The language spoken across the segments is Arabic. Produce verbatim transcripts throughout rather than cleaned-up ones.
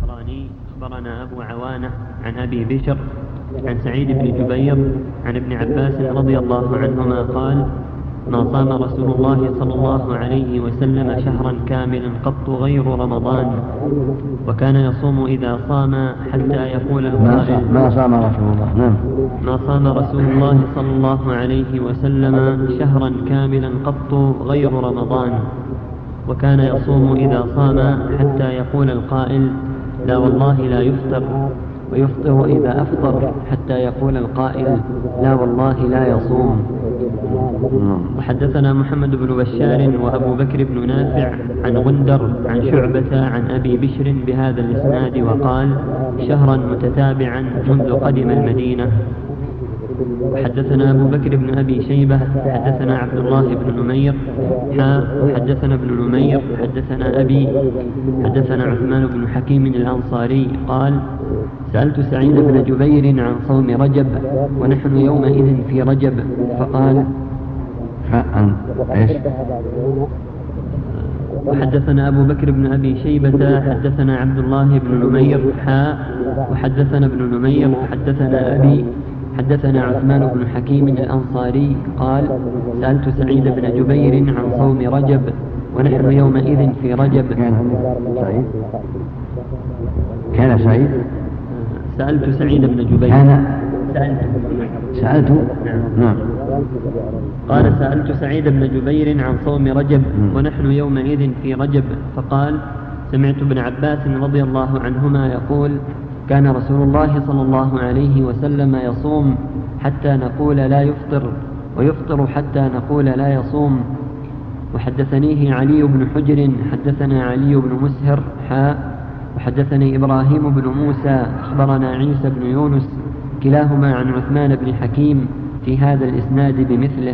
الزهراني أخبرنا أبو عوانة عن أبي بشر عن سعيد بن جبير عن ابن عباس رضي الله عنهما قال: ما صام رسول الله صلى الله عليه وسلم شهرا كاملا قط غير رمضان، وكان يصوم إذا صام حتى يقول القائل: ما صام رسول الله نعم ما صام رسول الله صلى الله عليه وسلم شهرا كاملا قط غير رمضان، وكان يصوم إذا صام حتى يقول القائل: لا والله لا يفطر، ويفطر إذا أفطر حتى يقول القائل: لا والله لا يصوم. وحدثنا محمد بن بشار وأبو بكر بن نافع عن غندر عن شعبة عن أبي بشر بهذا الإسناد وقال: شهرا متتابعا منذ قدم المدينة. وحدثنا أبو بكر بن أبي شيبة حدثنا عبد الله بن نمير حا وحدثنا ابن نمير حدثنا أبي حدثنا عثمان بن حكيم الأنصاري قال: سألت سعيد بن جبير عن صوم رجب ونحن يومئذ في رجب، فقال: عن ايش؟ وحدثنا أبو بكر بن أبي شيبة حدثنا عبد الله بن نمير حا وحدثنا ابن نمير حدثنا أبي حدثنا عثمان بن حكيم الأنصاري قال: سألت سعيد بن جبير عن صوم رجب ونحن يومئذ في رجب. كان سعيد كان سعيد سألت سعيد بن جبير كان سألت سألت نعم قال: سألت سعيد بن جبير عن صوم رجب ونحن يومئذ في رجب، فقال: سمعت ابن عباس رضي الله عنهما يقول: كان رسول الله صلى الله عليه وسلم يصوم حتى نقول لا يفطر، ويفطر حتى نقول لا يصوم. وحدثنيه علي بن حجر حدثنا علي بن مسهر حاء وحدثني إبراهيم بن موسى أخبرنا عيسى بن يونس كلاهما عن عثمان بن حكيم في هذا الإسناد بمثله.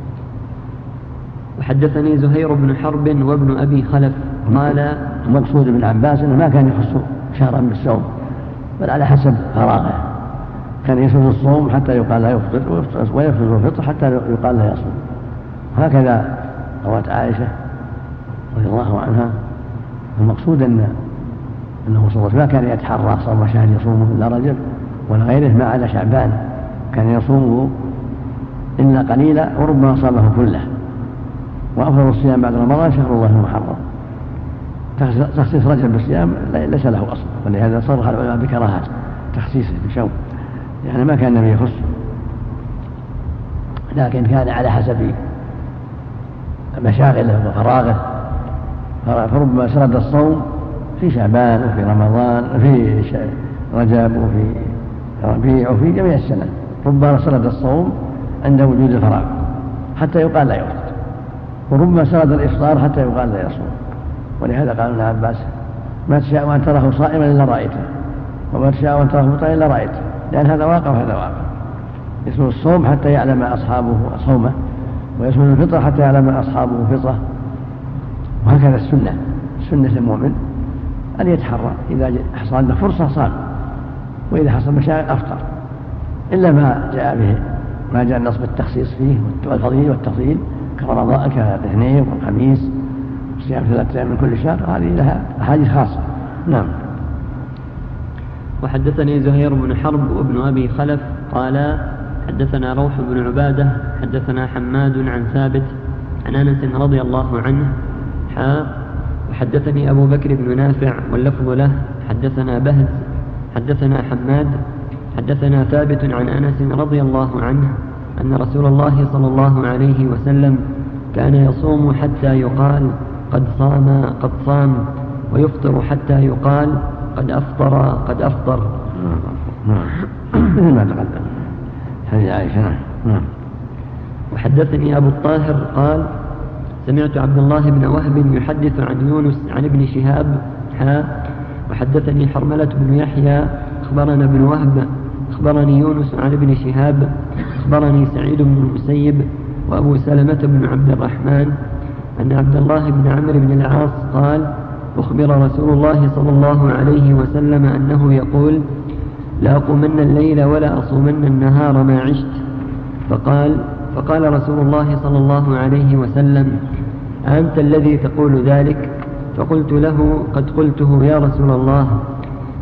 وحدثني زهير بن حرب وابن أبي خلف قال: المقصود ابن عباس أنه ما كان يخص شهرا بالصوم، بل على حسب فراغه، كان يسرد الصوم حتى يقال لا يفطر، ويفطر الفطر حتى يقال لا يصوم. هكذا روت عائشة رضي الله عنها. المقصود أن أنه صلى الله عليه وسلم ما كان يتحرى صوم شهر يصومه إلا رجب ولا غيره ما عدا شعبان، كان يصومه إلا قليلا وربما صامه كله. وأفضل الصيام بعد رمضان شهر الله المحرم. تخصيص رجب بالصيام ليس له أصل، ولهذا صرح العلماء بكراهة تخصيصه بشوم، يعني ما كان النبي يخص، لكن كان على حسب مشاغله وفراغه، فربما سرد الصوم في شعبان وفي رمضان في رجب وفي ربيع وفي جميع السنة، ربما سرد الصوم عند وجود الفراغ حتى يقال لا يفطر، وربما سرد الإفطار حتى يقال لا يصوم. ولهذا قال ابن عباس: ما تشاء أن تراه صائما إلا رأيته، وما تشاء أن تراه مفطرا إلا رأيته، لأن هذا واقع وهذا واقع. يسمى الصوم حتى يعلم أصحابه صومه، ويسمى الفطرة حتى يعلم أصحابه فطرة. وهكذا السنة، سنة المؤمن أن يتحرى إذا حصل عنده فرصة صام، وإذا حصل مشاغل أفطر، إلا ما جاء به ما جاء النص بالتخصيص فيه والفضيل والتفضيل كرمضان كالاثنين والخميس صيام ثلاثة أيام من كل شهر، هذه لها أحاديث خاصة. نعم. وحدثني زهير بن حرب وابن أبي خلف قال: حدثنا روح بن عبادة حدثنا حماد عن ثابت عن أنس رضي الله عنه حا وحدثني أبو بكر بن نافع واللفظ له حدثنا بهز حدثنا حماد حدثنا ثابت عن أنس رضي الله عنه أن رسول الله صلى الله عليه وسلم كان يصوم حتى يقال قد صام قد صام، ويفطر حتى يقال قد أفطر قد أفطر. مثل ما تقدم حديث عائشة. نعم. وحدثني أبو الطاهر قال: سمعت عبد الله بن وهب يحدث عن يونس عن ابن شهاب حا وحدثني حرملة بن يحيى أخبرنا ابن وهب أخبرني يونس عن ابن شهاب أخبرني سعيد بن المسيب وأبو سلمة بن عبد الرحمن أن عبد الله بن عمرو بن العاص قال: أخبر رسول الله صلى الله عليه وسلم أنه يقول: لا أقومن الليل ولا أصومن النهار ما عشت. فقال فقال رسول الله صلى الله عليه وسلم: أنت الذي تقول ذلك؟ فقلت له: قد قلته يا رسول الله.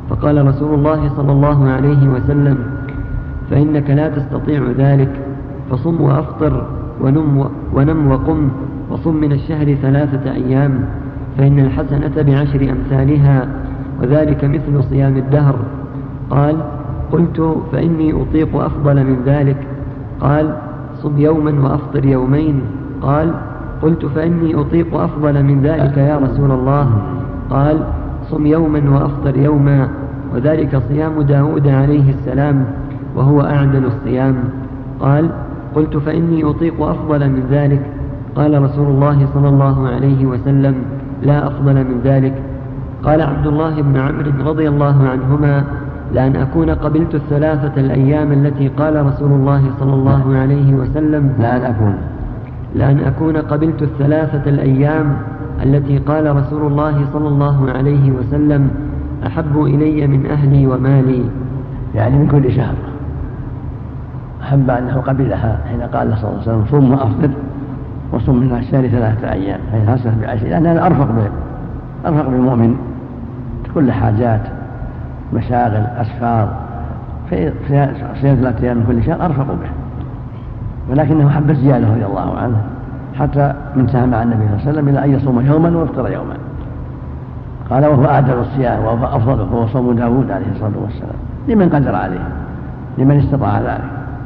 فقال رسول الله صلى الله عليه وسلم: فإنك لا تستطيع ذلك، فصم وأفطر ونم, ونم وقم، وصم من الشهر ثلاثة أيام، فإن الحسنة بعشر أمثالها، وذلك مثل صيام الدهر. قال: قلت: فإني أطيق أفضل من ذلك. قال: صم يوما وأفطر يومين. قال: قلت: فإني أطيق أفضل من ذلك يا رسول الله. قال: صم يوما وأفطر يوما، وذلك صيام داود عليه السلام، وهو أعدل الصيام. قال: قلت: فإني أطيق أفضل من ذلك. قال رسول الله صلى الله عليه وسلم: لا أفضل من ذلك. قال عبد الله بن عمرو رضي الله عنهما: لأن أكون قبلت الثلاثة الأيام التي قال رسول الله صلى الله عليه وسلم لأن أكون لأن أكون قبلت الثلاثة الأيام التي قال رسول الله صلى الله عليه وسلم أحب إلي من أهلي ومالي، يعني من كل شهر. أحب أنه قبلها حين قال صلى الله عليه وسلم: صم وأفطر وصم من الشهر ثلاثة أيام، فإن حسنة بعشر، لأنها أرفق أرفق بالمؤمن كل حاجات، مشاغل، أسفار، في صيام ثلاثة أيام من كل شهر أرفق به، ولكنه حب الزيادة رضي الله عنه، حتى انتهى مع النبي صلى الله عليه وسلم إلى أن يصوم يوما ويفطر يوما. قال: وهو أعدل الصيام وهو أفضل، وهو صوم داود عليه الصلاة والسلام، لمن قدر عليه، لمن استطاع ذلك.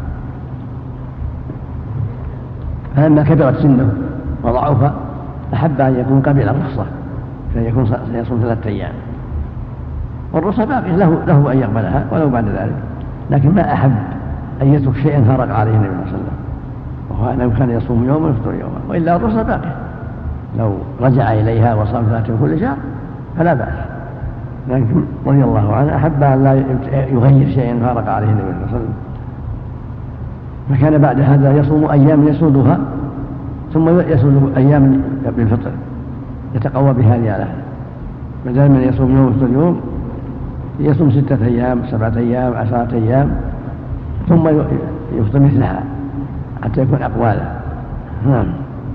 فلما كبرت سنه وضعف أحب أن يكون قبل الرخصة، فأن يكون سيصوم ثلاثة أيام، والرخصة باقية له, له أن يقبلها ولو بعد ذلك، لكن ما أحب أن يترك شيئا فارق عليه النبي صلى الله عليه وسلم، وهو أنه كان يصوم يوما ويفطر يوما، وإلا الرخصة باقية، لو رجع إليها وصام ثلاثة كل شهر فلا بأس، لكن رضي الله عنه أحب أن لا يغير شيئا فارق عليه النبي صلى الله عليه وسلم، فكان بعد هذا يصوم أيام يسودها ثم يسود أيام بالفطر يتقوى بها رياله، بدل من يصوم يوم ويفطر يوم يصوم ستة أيام سبعة أيام عشرة أيام ثم يفطر مثلها حتى يكون أقواله. نعم.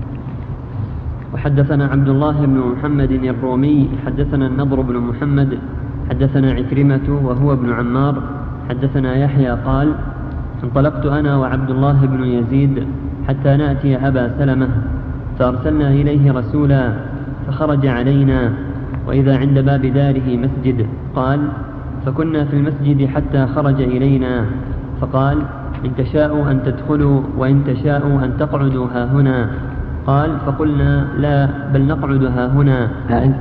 وحدثنا عبد الله بن محمد الرومي حدثنا النضر بن محمد حدثنا عكرمة وهو ابن عمار حدثنا يحيى قال: انطلقت أنا وعبد الله بن يزيد حتى نأتي أبا سلمة، فأرسلنا إليه رسولا فخرج علينا، وإذا عند باب داره مسجد. قال: فكنا في المسجد حتى خرج إلينا، فقال: إن تشاءوا أن تدخلوا وإن تشاءوا أن تقعدوا ها هنا. قال: فقلنا: لا، بل نقعد ها هنا.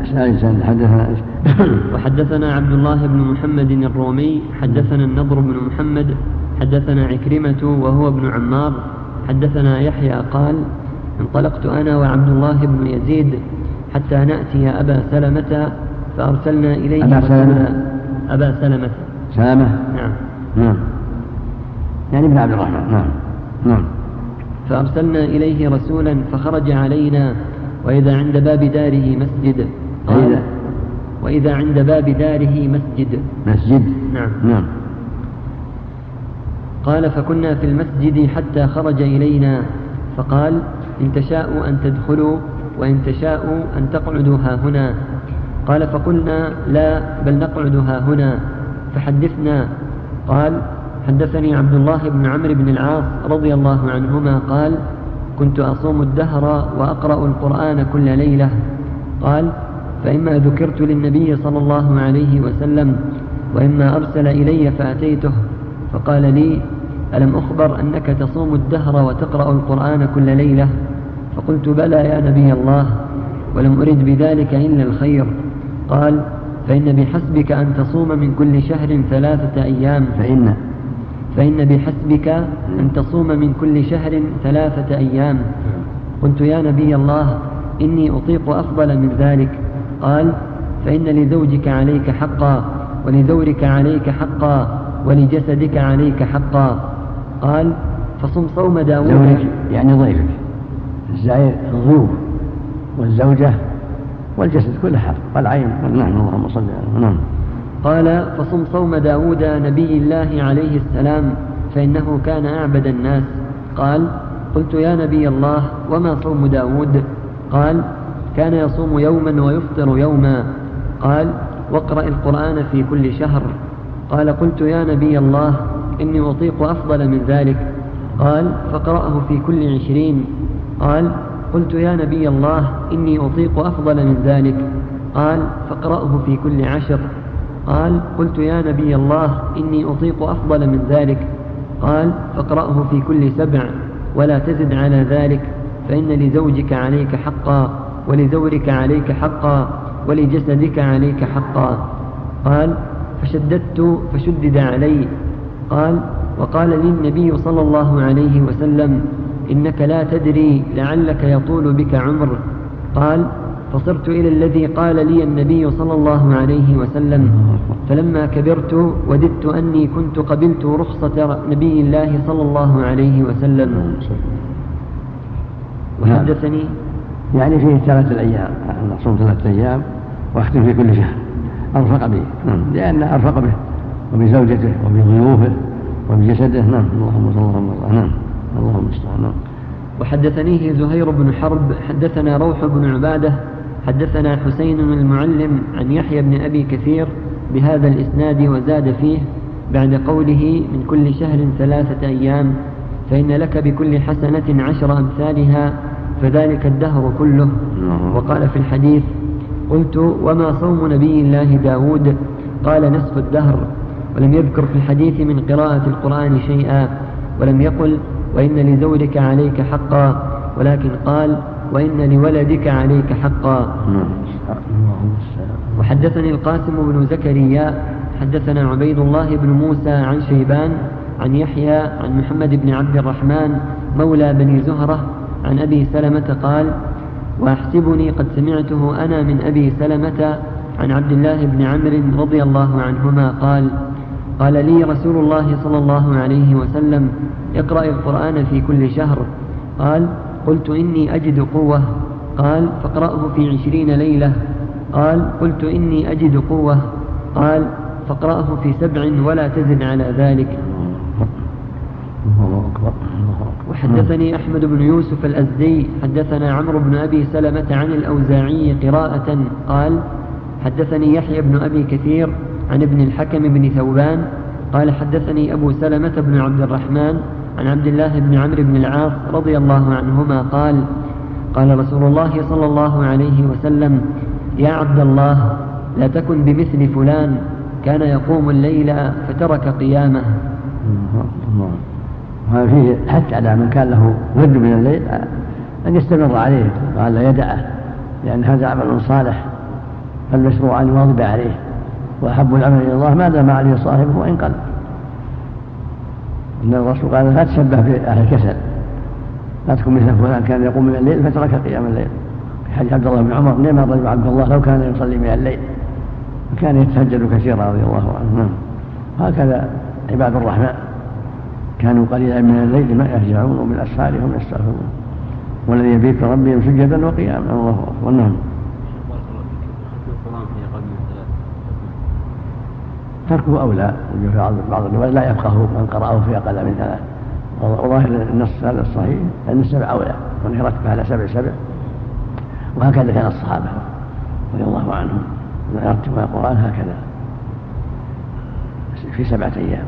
وحدثنا عبد الله بن محمد الرومي حدثنا النضر بن محمد حدثنا عكرمة وهو ابن عمار حدثنا يحيى قال: انطلقت أنا وعبد الله بن يزيد حتى نأتي أبا سلمة، فأرسلنا إليه أبا سلمة أبا سلمة سلمة نعم نعم يعني ابن عبد الرحمن. نعم نعم. فأرسلنا إليه رسولا فخرج علينا، وإذا عند باب داره مسجد. قال: وإذا عند باب داره مسجد مسجد نعم نعم. قال: فكنا في المسجد حتى خرج إلينا، فقال: إن تشاءوا أن تدخلوا وإن تشاءوا أن تقعدوا ها هنا. قال: فقلنا: لا، بل نقعد ها هنا، فحدثنا. قال: حدثني عبد الله بن عمرو بن العاص رضي الله عنهما قال: كنت أصوم الدهر وأقرأ القرآن كل ليلة. قال: فإما ذكرت للنبي صلى الله عليه وسلم، وإما أرسل إلي فأتيته فقال لي: ألم أخبر أنك تصوم الدهر وتقرأ القرآن كل ليلة؟ فقلت: بلى يا نبي الله، ولم أرد بذلك إلا الخير. قال: فإن بحسبك أن تصوم من كل شهر ثلاثة أيام فإن فإن بحسبك أن تصوم من كل شهر ثلاثة أيام. قلت: يا نبي الله، إني أطيق أفضل من ذلك. قال: فإن لزوجك عليك حقا، ولذورك عليك حقا، ولجسدك عليك حقا. قال: فصم صوم داود. زوجك يعني ضيفك، الزائر الضيوف، والزوجة والجسد كل حق، والعين. نعم. اللهم صل على نعم. قال: فصم صوم داود نبي الله عليه السلام، فإنه كان أعبد الناس. قال: قلت: يا نبي الله، وما صوم داود؟ قال: كان يصوم يوما ويفطر يوما. قال: واقرأ القرآن في كل شهر. قال قلت يا نبي الله إني أطيق أفضل من ذلك. قال فاقرأه في كل عشرين. قال قلت يا نبي الله إني أطيق أفضل من ذلك. قال فاقرأه في كل عشر. قال قلت يا نبي الله إني أطيق أفضل من ذلك. قال فاقرأه في كل سبع ولا تزد على ذلك، فإن لزوجك عليك حقا، ولزورك عليك حقا، ولجسدك عليك حقا. قال فشددت فشدد علي. قال وقال لي النبي صلى الله عليه وسلم إنك لا تدري لعلك يطول بك عمر. قال فصرت إلى الذي قال لي النبي صلى الله عليه وسلم، فلما كبرت وددت أني كنت قبلت رخصة نبي الله صلى الله عليه وسلم. وحدثني يعني فيه ثلاثة الأيام، نصوم ثلاثة أيام واختم في كل شهر أرفق به، لأن أرفق به وبزوجته وبضيوفه وبجسده. نعم اللهم صل وسلم. نعم اللهم استعان. وحدثنيه زهير بن حرب حدثنا روح بن عبادة حدثنا حسين المعلم عن يحيى بن أبي كثير بهذا الإسناد وزاد فيه بعد قوله من كل شهر ثلاثة أيام، فإن لك بكل حسنة عشر أمثالها، فذلك الدهر كله. وقال في الحديث قلت وما صوم نبي الله داود؟ قال نصف الدهر. ولم يذكر في الحديث من قراءة القرآن شيئا، ولم يقل وإن لزوجك عليك حقا، ولكن قال وإن لولدك عليك حقا. وحدثني القاسم بن زكريا حدثنا عبيد الله بن موسى عن شيبان عن يحيى عن محمد بن عبد الرحمن مولى بني زهرة عن أبي سلمة قال وأحسبني قد سمعته أنا من أبي سلمة عن عبد الله بن عمرو رضي الله عنهما قال قال لي رسول الله صلى الله عليه وسلم اقرأ القرآن في كل شهر. قال قلت إني أجد قوة. قال فاقرأه في عشرين ليلة. قال قلت إني أجد قوة. قال فاقرأه في سبع ولا تزد على ذلك. وحدثني أحمد بن يوسف الأزدي حدثنا عمرو بن أبي سلمة عن الأوزاعي قراءة قال حدثني يحيى بن أبي كثير عن ابن الحكم بن ثوبان قال حدثني أبو سلمة بن عبد الرحمن عن عبد الله بن عمرو بن العاص رضي الله عنهما قال قال رسول الله صلى الله عليه وسلم يا عبد الله لا تكن بمثل فلان كان يقوم الليل فترك قيامه. وهذا فيه حتى على من كان له ود من الليل أن يستمر عليه وأن لا يدعه، لأن هذا عمل صالح فالمشروع أن يواظب عليه، وأحب العمل إلى الله ما دام عليه صاحبه وإن قل. إن الرسول قال لا تشبه بأهل الكسل، لا تكن مثل فلان كان يقوم من الليل فترك قيام الليل. في حديث عبد الله بن عمر نعم الرجل عبد الله لو كان يصلي من الليل وكان يتهجد كثيرا رضي الله عنه. هكذا عباد الرحمن كانوا قليلا من الليل ما يهجعون وبالأسحار هم يستغفرون والذي يبيت ربهم سجدا وقياما. الله أكبر. نعم. تركه أولى، وفي بعض الروايات لا يفقه من قرأه في أقل من ثلاث. وظاهر النص هذا الصحيح أن السبع أولى، وأن يرتب على سبع سبع، وهكذا كان الصحابة رضي الله عنهم يرتبون القرآن هكذا في سبعة أيام،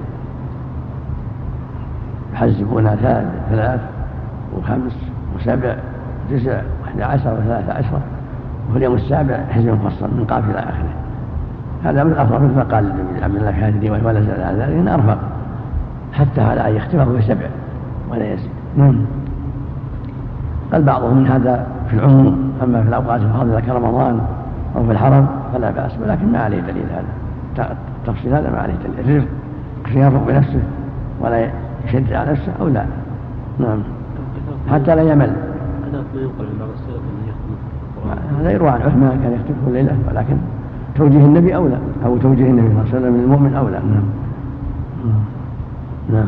يحزبون ثلاث وخمس وسبع وتسع وإحدى عشر وثلاثة عشرة، وفي اليوم السابع حزب مفصل من قاف إلى آخره. هذا من أرفق، مثل ما قال عبد الله في هذه الرواية ولا زال على ذلك، إن أرفق حتى على أن يختفه بسبع ولا يزيد. نعم. قال بعضهم من هذا في العموم، أما في الأوقات الفاضلة كرمضان أو في الحرم فلا بأس، ولكن ما عليه دليل هذا التفصيل، هذا ما عليه دليل. الرفق يرفق بنفسه ولا يشد على نفسه أو لا. نعم. حتى لا يمل. هذا يروى عن عثمان كان يختفه الليلة، ولكن توجيه النبي أولى، أو توجيه النبي صلى الله عليه وسلم من المؤمن أولى. نعم. نعم.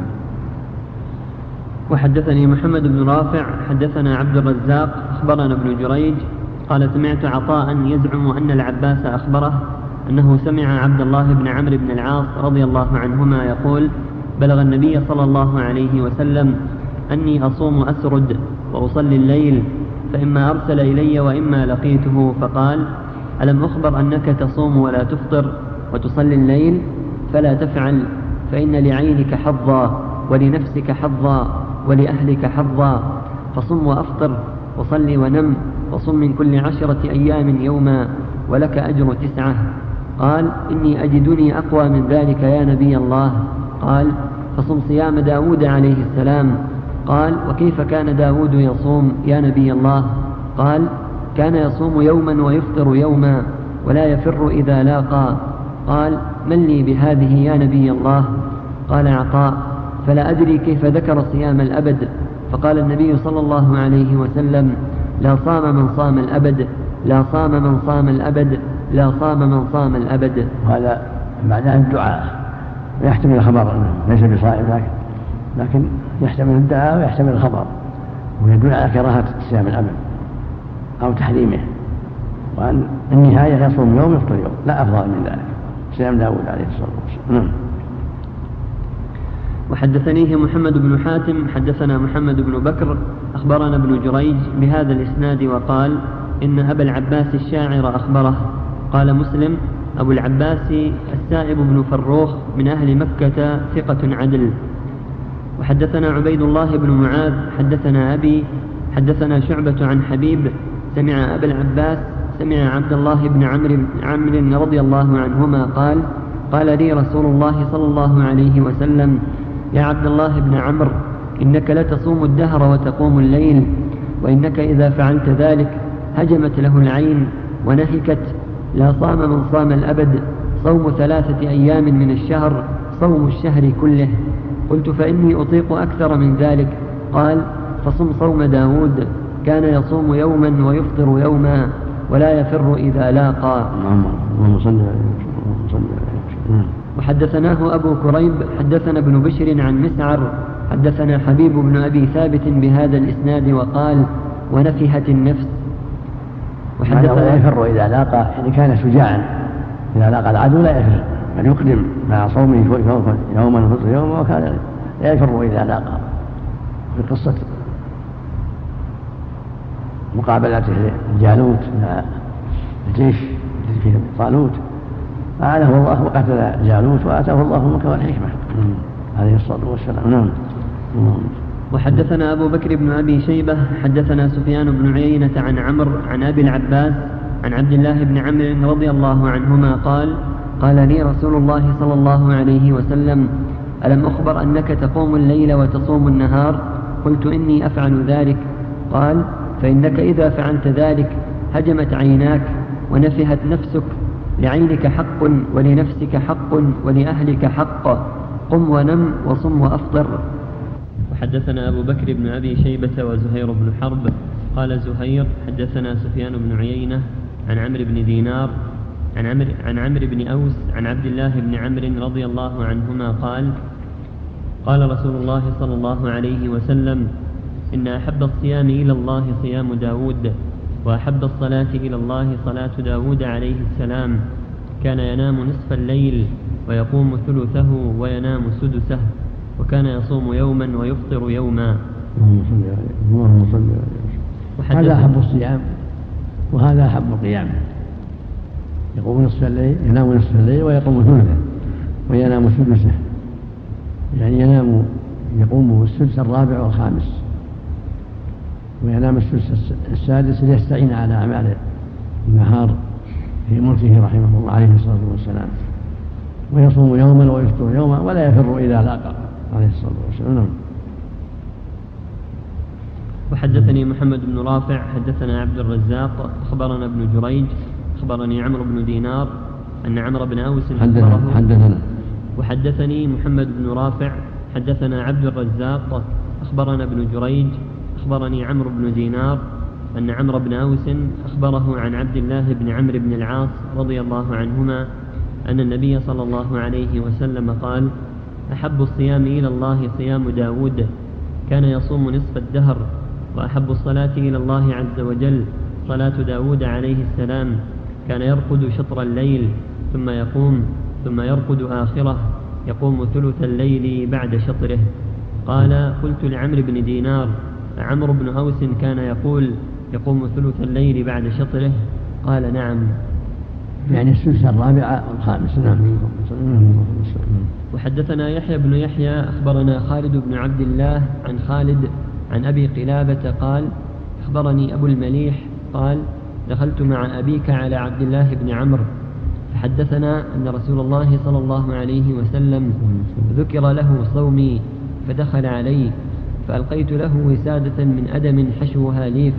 وحدثني محمد بن رافع حدثنا عبد الرزاق أخبرنا ابن جريج قال سمعت عطاء يزعم أن العباس أخبره أنه سمع عبد الله بن عمرو بن العاص رضي الله عنهما يقول بلغ النبي صلى الله عليه وسلم أني أصوم أسرد وأصلي الليل، فإما أرسل إلي وإما لقيته، فقال ألم أخبر أنك تصوم ولا تفطر وتصلي الليل؟ فلا تفعل، فإن لعينك حظا ولنفسك حظا ولأهلك حظا، فصم وأفطر وصلي ونم، وصم من كل عشرة أيام يوما ولك أجر تسعة. قال: إني أجدني أقوى من ذلك يا نبي الله. قال: فصم صيام داود عليه السلام. قال: وكيف كان داود يصوم يا نبي الله؟ قال: كان يصوم يوما ويفطر يوما ولا يفر إذا لاقى. قال: من لي بهذه يا نبي الله؟ قال عطاء: فلا أدري كيف ذكر صيام الأبد. فقال النبي صلى الله عليه وسلم: لا صام من صام الأبد، لا صام من صام الأبد، لا صام من صام الأبد. وهذا معناه الدعاء، ويحتمل الخبر ليس بصائم، لكن لكن يحتمل الدعاء ويحتمل الخبر، ويدل على كراهة صيام الأبد أو تحريمه، وأن النهاية يصوم يوم يفطر يوم، لا أفضل من ذلك. صيام داود عليه الصلاة والسلام. وحدثنيه محمد بن حاتم حدثنا محمد بن بكر أخبرنا ابن جريج بهذا الإسناد وقال: إن أبا العباس الشاعر أخبره. قال مسلم: أبو العباس السائب بن فروخ من أهل مكة ثقة عدل. وحدثنا عبيد الله بن معاذ حدثنا أبي حدثنا شعبة عن حبيب سمع أبا العباس سمع عبد الله بن عمرو عمرو رضي الله عنهما قال: قال لي رسول الله صلى الله عليه وسلم: يا عبد الله بن عمرو، إنك لتصوم الدهر وتقوم الليل، وإنك إذا فعلت ذلك هجمت له العين ونهكت. لا صام من صام الأبد، صوم ثلاثة أيام من الشهر صوم الشهر كله. قلت: فإني أطيق أكثر من ذلك. قال: فصم صوم داود، كان يصوم يوما ويفطر يوما ولا يفر إذا لاقى. وحدثناه أبو كريب حدثنا ابن بشر عن مسعر حدثنا حبيب بن أبي ثابت بهذا الإسناد وقال: ونفحت النفس. وحدثنا يفر إذا لاقى، يعني كان شجاعا إذا لاقى العدو لا يفر، بل يقدم مع صومه يوما وفطر يوما، وكان لا يفر إذا لاقى. في قصة مقابلته لجالوت مع الجيش في طالوت، أعانه الله وقتل جالوت وآتاه الله الملك والحكمة عليه الصلاة والسلام. نعم. وحدثنا أبو بكر بن أبي شيبة حدثنا سفيان بن عيينة عن عمرو عن أبي العباس عن عبد الله بن عمرو رضي الله عنهما قال: قال لي رسول الله صلى الله عليه وسلم: ألم أخبر أنك تقوم الليل وتصوم النهار؟ قلت: إني أفعل ذلك. قال: فإنك إذا فعلت ذلك هجمت عيناك ونفحت نفسك، لعينك حق ولنفسك حق ولأهلك حق، قم ونم وصم وأفطر. وحدثنا أبو بكر بن أبي شيبة وزهير بن حرب. قال زهير: حدثنا سفيان بن عيينة عن عمرو بن دينار عن عمرو عن عمرو بن أوس عن عبد الله بن عمرو رضي الله عنهما قال: قال رسول الله صلى الله عليه وسلم: إن أحب الصيام إلى الله صيام داود، وأحب الصلاة إلى الله صلاة داود عليه السلام، كان ينام نصف الليل ويقوم ثلثه وينام سدسه، وكان يصوم يوما ويفطر يوما. اللهم صل عليه. هذا أحب الصيام وهذا أحب القيام. يقوم نصف الليل، ينام نصف الليل ويقوم ثلثه وينام سدسه، يعني ينام يقوم السدس الرابع والخامس وينام السدس السادس ليستعين على أعمال النهار في ملكه رحمه الله عليه الصلاة والسلام، ويصوم يوما ويفطر يوما ولا يفر إذا لاقى عليه الصلاة والسلام. وحدثني محمد بن رافع حدثنا عبد الرزاق أخبرنا ابن جريج أخبرني عمرو بن دينار أن عمرو بن أوس حدثنا حدثنا وحدثني محمد بن رافع حدثنا عبد الرزاق أخبرنا ابن جريج أخبرني عمرو بن دينار أن عمرو بن أوس أخبره عن عبد الله بن عمرو بن العاص رضي الله عنهما أن النبي صلى الله عليه وسلم قال: أحب الصيام إلى الله صيام داود، كان يصوم نصف الدهر، وأحب الصلاة إلى الله عز وجل صلاة داود عليه السلام، كان يرقد شطر الليل ثم يقوم ثم يرقد آخره، يقوم ثلث الليل بعد شطره. قال: قلت لعمرو بن دينار: عمرو بن أوس كان يقول يقوم ثلث الليل بعد شطره؟ قال: نعم. يعني السلسة الرابعة والخامس. نعم. وحدثنا يحيى بن يحيى أخبرنا خالد بن عبد الله عن خالد عن أبي قلابة قال أخبرني أبو المليح قال دخلت مع أبيك على عبد الله بن عمرو فحدثنا أن رسول الله صلى الله عليه وسلم ذكر له صومي فدخل علي فألقيت له وسادة من أدم حشوها ليف.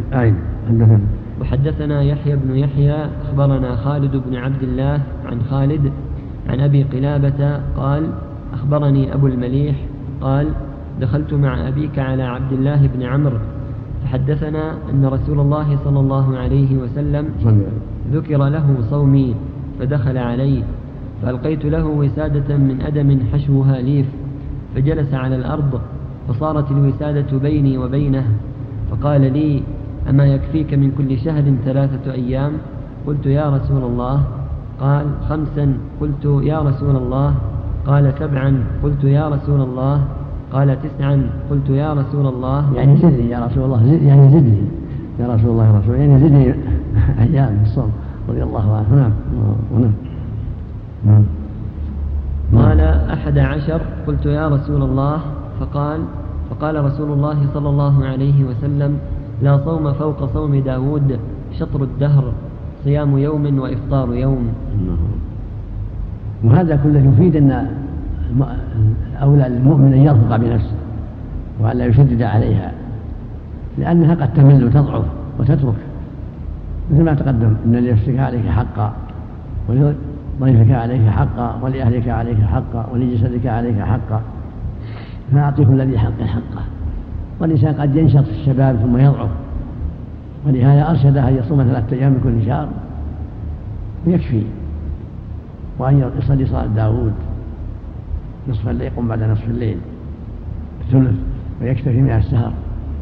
وحدثنا يحيى بن يحيى أخبرنا خالد بن عبد الله عن خالد عن أبي قلابة قال أخبرني أبو المليح قال دخلت مع أبيك على عبد الله بن عمرو فحدثنا أن رسول الله صلى الله عليه وسلم ذكر له صومي فدخل علي فألقيت له وسادة من أدم حشوها ليف فجلس على الأرض فصارت الوسادة بيني وبينه فقال لي أما يكفيك من كل شهر ثلاثة أيام؟ قلت يا رسول الله. قال خمسا. قلت يا رسول الله. قال سبعا. قلت يا رسول الله. قال تسعا. قلت يا رسول الله. يعني زدني يا رسول الله زد يعني زدني يا رسول الله يا رسول يعني زدني أيام الصوم رضي الله عنه. نعم. نعم. نعم. قال أحد عشر. قلت يا رسول الله. فقال فقال رسول الله صلى الله عليه وسلم لا صوم فوق صوم داود شطر الدهر صيام يوم وإفطار يوم. وهذا كله يفيد أن أولى المؤمن أن يرفق بنفسه وأن لا يشدد عليها لأنها قد تمل وتضعف وتترك مثل ما تقدم إن لنفسك عليك حقا ولضيفك عليك حقا ولأهلك عليك حقا ولجسدك عليك حقا فأعطي كل ذي حق حقه. والإنسان قد ينشط في الشباب ثم يضعف ولهذا أرشده أن يصوم ثلاثة أيام من كل شهر يكفي وأن يصلي صلاة داود نصف الليل يقوم بعد نصف الليل الثلث ويكتفي من السهر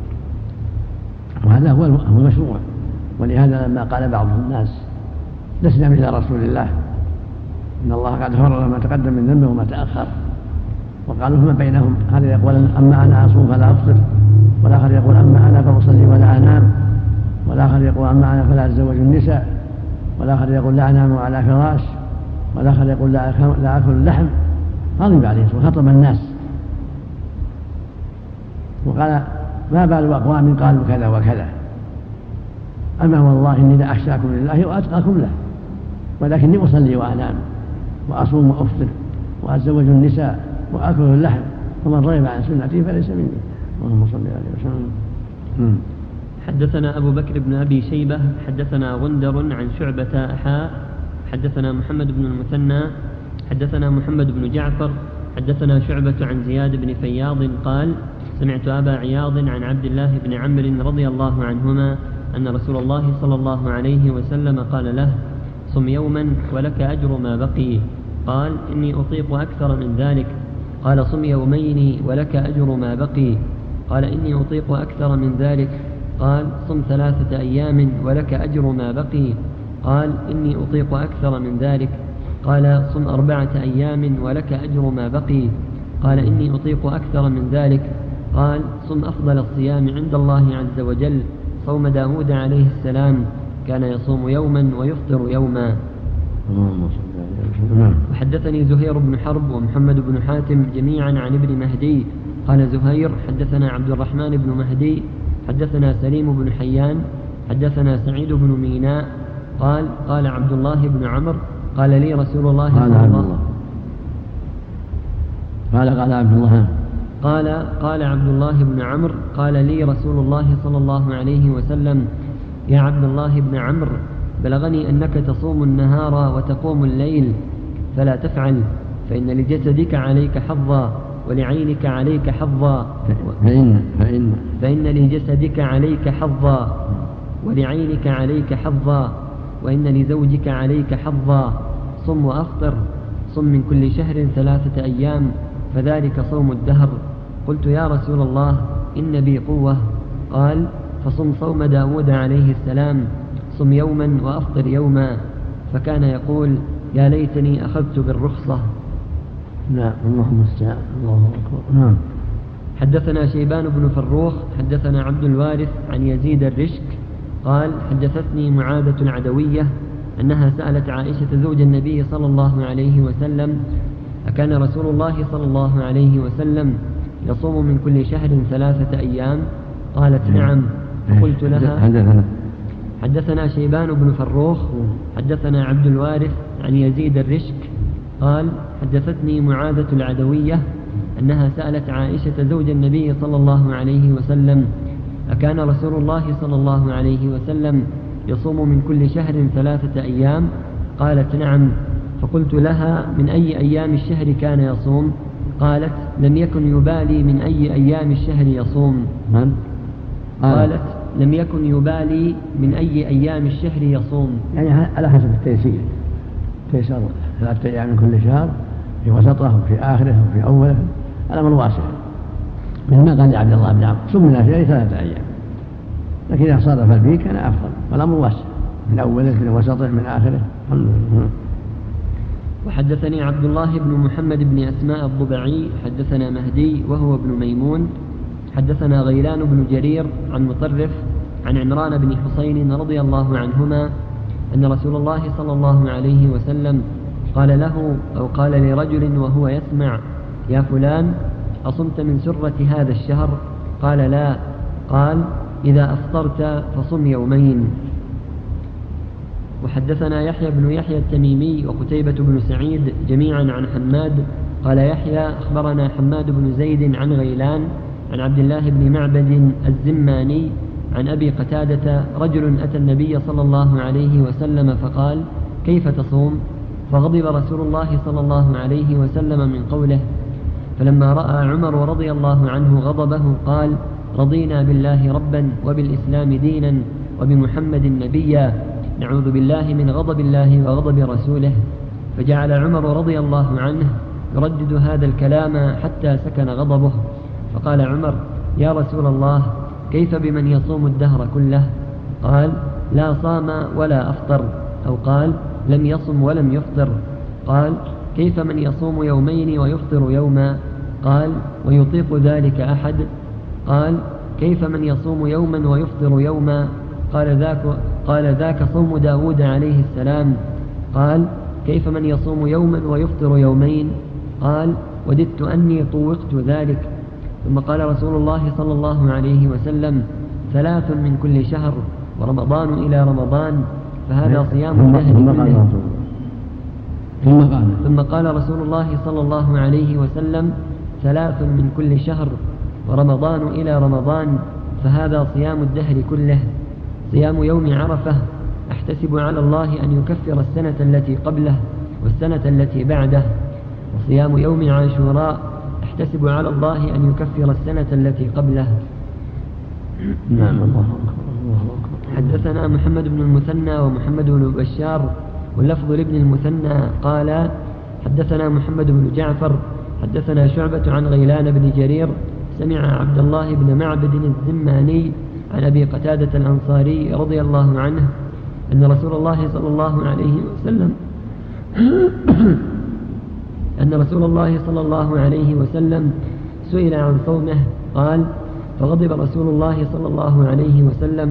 وهذا هو المشروع. ولهذا لما قال بعض الناس لسنا مثل رسول الله إن الله قد غفر له ما تقدم من ذنبه وما تأخر وقالوا فما بينهم هذا يقول أما أنا أصوم فلا أفطر والآخر يقول أما أنا فأصلي ولا أنام والآخر يقول أما أنا فلا أتزوج النساء والآخر يقول لا أنام على فراش والآخر يقول لا أكل اللحم. غضب عليه وخطب الناس وقال ما بال أقوام قالوا كذا وكذا أما والله إني لا أخشاكم لله وأتقاكم له ولكني أصلي وأنام وأصوم وأفطر وأتزوج النساء وأكل اللحم ومن رغب عن سنتي فليس مني. اللهم صل عليه وسلم. حدثنا أبو بكر بن أبي شيبة حدثنا غندر عن شعبة حاء حدثنا محمد بن المثنى حدثنا محمد بن جعفر حدثنا شعبة عن زياد بن فياض قال سمعت أبا عياض عن عبد الله بن عمرو رضي الله عنهما أن رسول الله صلى الله عليه وسلم قال له صم يوما ولك أجر ما بقي. قال إني أطيق أكثر من ذلك. قال صم يومين ولك أجر ما بقي. قال إني أطيق أكثر من ذلك. قال صم ثلاثة أيام ولك أجر ما بقي. قال إني أطيق أكثر من ذلك. قال صم أربعة أيام ولك أجر ما بقي. قال إني أطيق أكثر من ذلك. قال صم أفضل الصيام عند الله عز وجل صوم داود عليه السلام كان يصوم يوما ويفطر يوما. وحدثني زهير بن حرب ومحمد بن حاتم جميعا عن ابن مهدي قال زهير حدثنا عبد الرحمن بن مهدي حدثنا سليم بن حيان حدثنا سعيد بن ميناء قال قال عبد الله بن عمرو قال لي رسول الله صلى الله عليه وسلم قال قال عبد الله قال قال عبد الله بن عمرو قال لي رسول الله صلى الله عليه وسلم يا عبد الله بن عمرو بلغني أنك تصوم النهار وتقوم الليل فلا تفعل فإن لجسدك عليك حظا ولعينك عليك حظا فإن, فإن, فإن لجسدك عليك حظا ولعينك عليك حظا وإن لزوجك عليك حظا صم وأفطر صم من كل شهر ثلاثة أيام فذلك صوم الدهر. قلت يا رسول الله إن بي قوة. قال فصم صوم داود عليه السلام صم يوما وأفطر يوما فكان يقول يا ليتني أخذت بالرخصة. نعم اللهم استعان الله أكبر. نعم. حدثنا شيبان بن فروخ حدثنا عبد الوارث عن يزيد الرشك قال حدثتني معاذة العدوية أنها سألت عائشة زوج النبي صلى الله عليه وسلم: أكان رسول الله صلى الله عليه وسلم يصوم من كل شهر ثلاثة أيام؟ قالت: نعم. فقلت لها: حدثنا شيبان بن فروخ حدثنا عبد الوارث عن يزيد الرشك قال: حدثتني معاذة العدوية أنها سألت عائشة زوج النبي صلى الله عليه وسلم: أكان رسول الله صلى الله عليه وسلم يصوم من كل شهر ثلاثة أيام؟ قالت: نعم. فقلت لها: من أي أيام الشهر كان يصوم؟ قالت: لم يكن يبالي من أي أيام الشهر يصوم. من؟ قالت: لم يكن يبالي من أي أيام الشهر يصوم. يعني على حسب التيسير، تيسر ثلاثة أيام من كل شهر، في وسطه وفي آخره وفي أوله، الأمر واسع. مثل ما قال عبد الله بن عمرو: صم من الشهر ثلاثة أيام، لكن إذا صادف الفيه كان أفضل، والأمر واسع من أوله من وسطه من آخره. وحدثني عبد الله بن محمد بن أسماء الضبعي حدثنا مهدي وهو ابن ميمون حدثنا غيلان بن جرير عن مطرف عن عمران بن حسين رضي الله عنهما أن رسول الله صلى الله عليه وسلم قال له أو قال لرجل وهو يسمع: يا فلان، أصمت من سرة هذا الشهر؟ قال: لا. قال: إذا أفطرت فصم يومين. وحدثنا يحيى بن يحيى التميمي وقتيبة بن سعيد جميعا عن حماد قال يحيى: أخبرنا حماد بن زيد عن غيلان عن عبد الله بن معبد الزماني عن أبي قتادة: رجل أتى النبي صلى الله عليه وسلم فقال: كيف تصوم؟ فغضب رسول الله صلى الله عليه وسلم من قوله، فلما رأى عمر رضي الله عنه غضبه قال: رضينا بالله ربا وبالإسلام دينا وبمحمد نبيا، نعوذ بالله من غضب الله وغضب رسوله. فجعل عمر رضي الله عنه يردد هذا الكلام حتى سكن غضبه، فقال عمر: يا رسول الله، كيف بمن يصوم الدهر كله؟ قال: لا صام ولا أفطر، أو قال: لم يصم ولم يفطر. قال: كيف من يصوم يومين ويفطر يوما؟ قال: ويطيق ذلك أحد؟ قال: كيف من يصوم يوما ويفطر يوما؟ قال ذاك, قال ذاك صوم داود عليه السلام. قال: كيف من يصوم يوما ويفطر يومين؟ قال: وددت أني طوقت ذلك. ثم قال رسول الله صلى الله عليه وسلم: ثلاث من كل شهر، ورمضان إلى رمضان، فهذا صيام الدهر كله. ثم قال ثم قال رسول الله صلى الله عليه وسلم: ثلاث من كل شهر، ورمضان إلى رمضان، فهذا صيام الدهر كله. صيام يوم عرفة أحتسب على الله أن يكفر السنة التي قبله والسنة التي بعده، وصيام يوم عاشوراء أحتسب على الله أن يكفر السنة التي قبله. نعم. الله حدثنا محمد بن المثنى ومحمد بن بشار، واللفظ لابن المثنى قال: حدثنا محمد بن جعفر حدثنا شعبة عن غيلان بن جرير سمع عبد الله بن معبد الزماني عن أبي قتادة الأنصاري رضي الله عنه أن رسول الله صلى الله عليه وسلم أن رسول الله صلى الله عليه وسلم سئل عن صومه قال: فغضب رسول الله صلى الله عليه وسلم،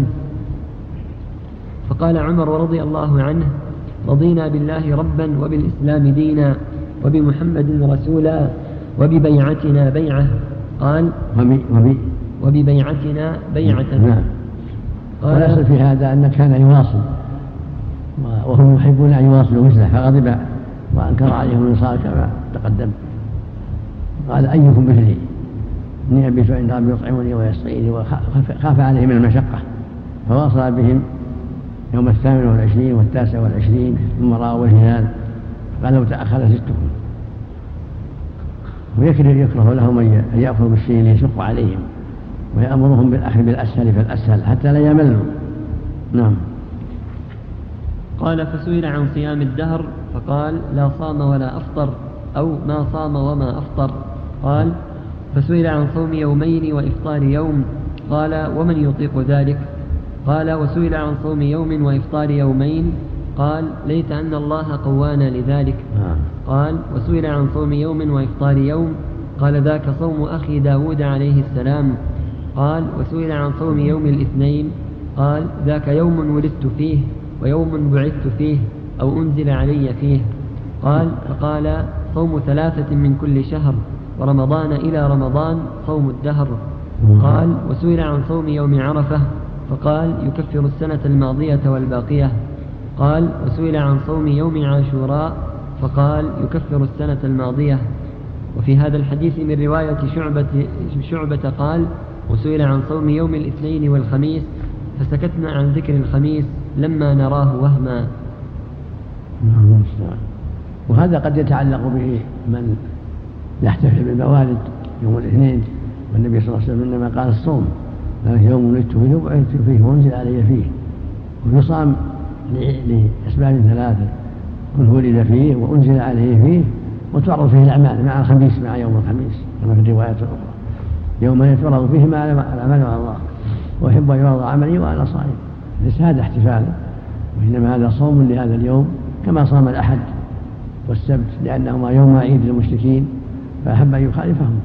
فقال عمر رضي الله عنه: رضينا بالله ربا وبالإسلام دينا وبمحمد رسولا وببيعتنا بيعة. قال: وبي وببيعتنا بيعة. نعم. قال: والأصل في هذا أن كان يواصل وهم يحبون أن يواصلوا مثله، فغضب وأنكر عليهم الوصال كما تقدم. قال: أيكم مثلي؟ إني أبيت عند ربي يطعمني ويسقيني، وخاف عليهم من المشقة فواصل بهم يوم الثامن والعشرين والتاسع والعشرين، ثم رأوا الهلال قال: لو تأخر زدتكم. ويكره يكره لهم أن يأخذوا بالشيء ليشق عليهم، ويأمرهم بالأخذ بالأسهل فالأسهل حتى لا يملوا. نعم. قال: فسئل عن صيام الدهر فقال: لا صام ولا أفطر، أو ما صام وما أفطر. قال: فسئل عن صوم يومين وإفطار يوم. قال: ومن يطيق ذلك؟ قال: وسئل عن صوم يوم وإفطار يومين. قال: ليت أن الله قوانا لذلك. قال: وسئل عن صوم يوم وإفطار يوم. قال: ذاك صوم أخي داود عليه السلام. قال: وسئل عن صوم يوم الاثنين. قال: ذاك يوم ولدت فيه ويوم بعثت فيه. أو أنزل علي فيه؟ قال فقال صوم ثلاثة من كل شهر، ورمضان إلى رمضان صوم الدهر. قال وسئل عن صوم يوم عرفة فقال يكفر السنة الماضية والباقية. قال وسئل عن صوم يوم عاشوراء فقال يكفر السنة الماضية. وفي هذا الحديث من رواية شعبة, شعبة قال وسئل عن صوم يوم الاثنين والخميس فسكتنا عن ذكر الخميس لما نراه وهما. وهذا قد يتعلق به من يحتفل بالموالد يوم الاثنين، والنبي صلى الله عليه وسلم إنما قال الصوم ذلك يوم ولدت فيه وبعثت فيه وانزل علي فيه، ويصام لأسباب ثلاثة: كل ولد فيه وأنزل عليه فيه وتعرض فيه الأعمال مع الخميس مع يوم الخميس كما في الرواية الأخرى، يوم يتعرض فيه مع الأعمال مع الله وأحب أن يعرض عملي وأنا صائم. ليس هذا احتفال، وإنما هذا صوم لهذا اليوم كما صام الأحد والسبت لأنهما يوم عيد للمشركين فأحب أن يخالفهم.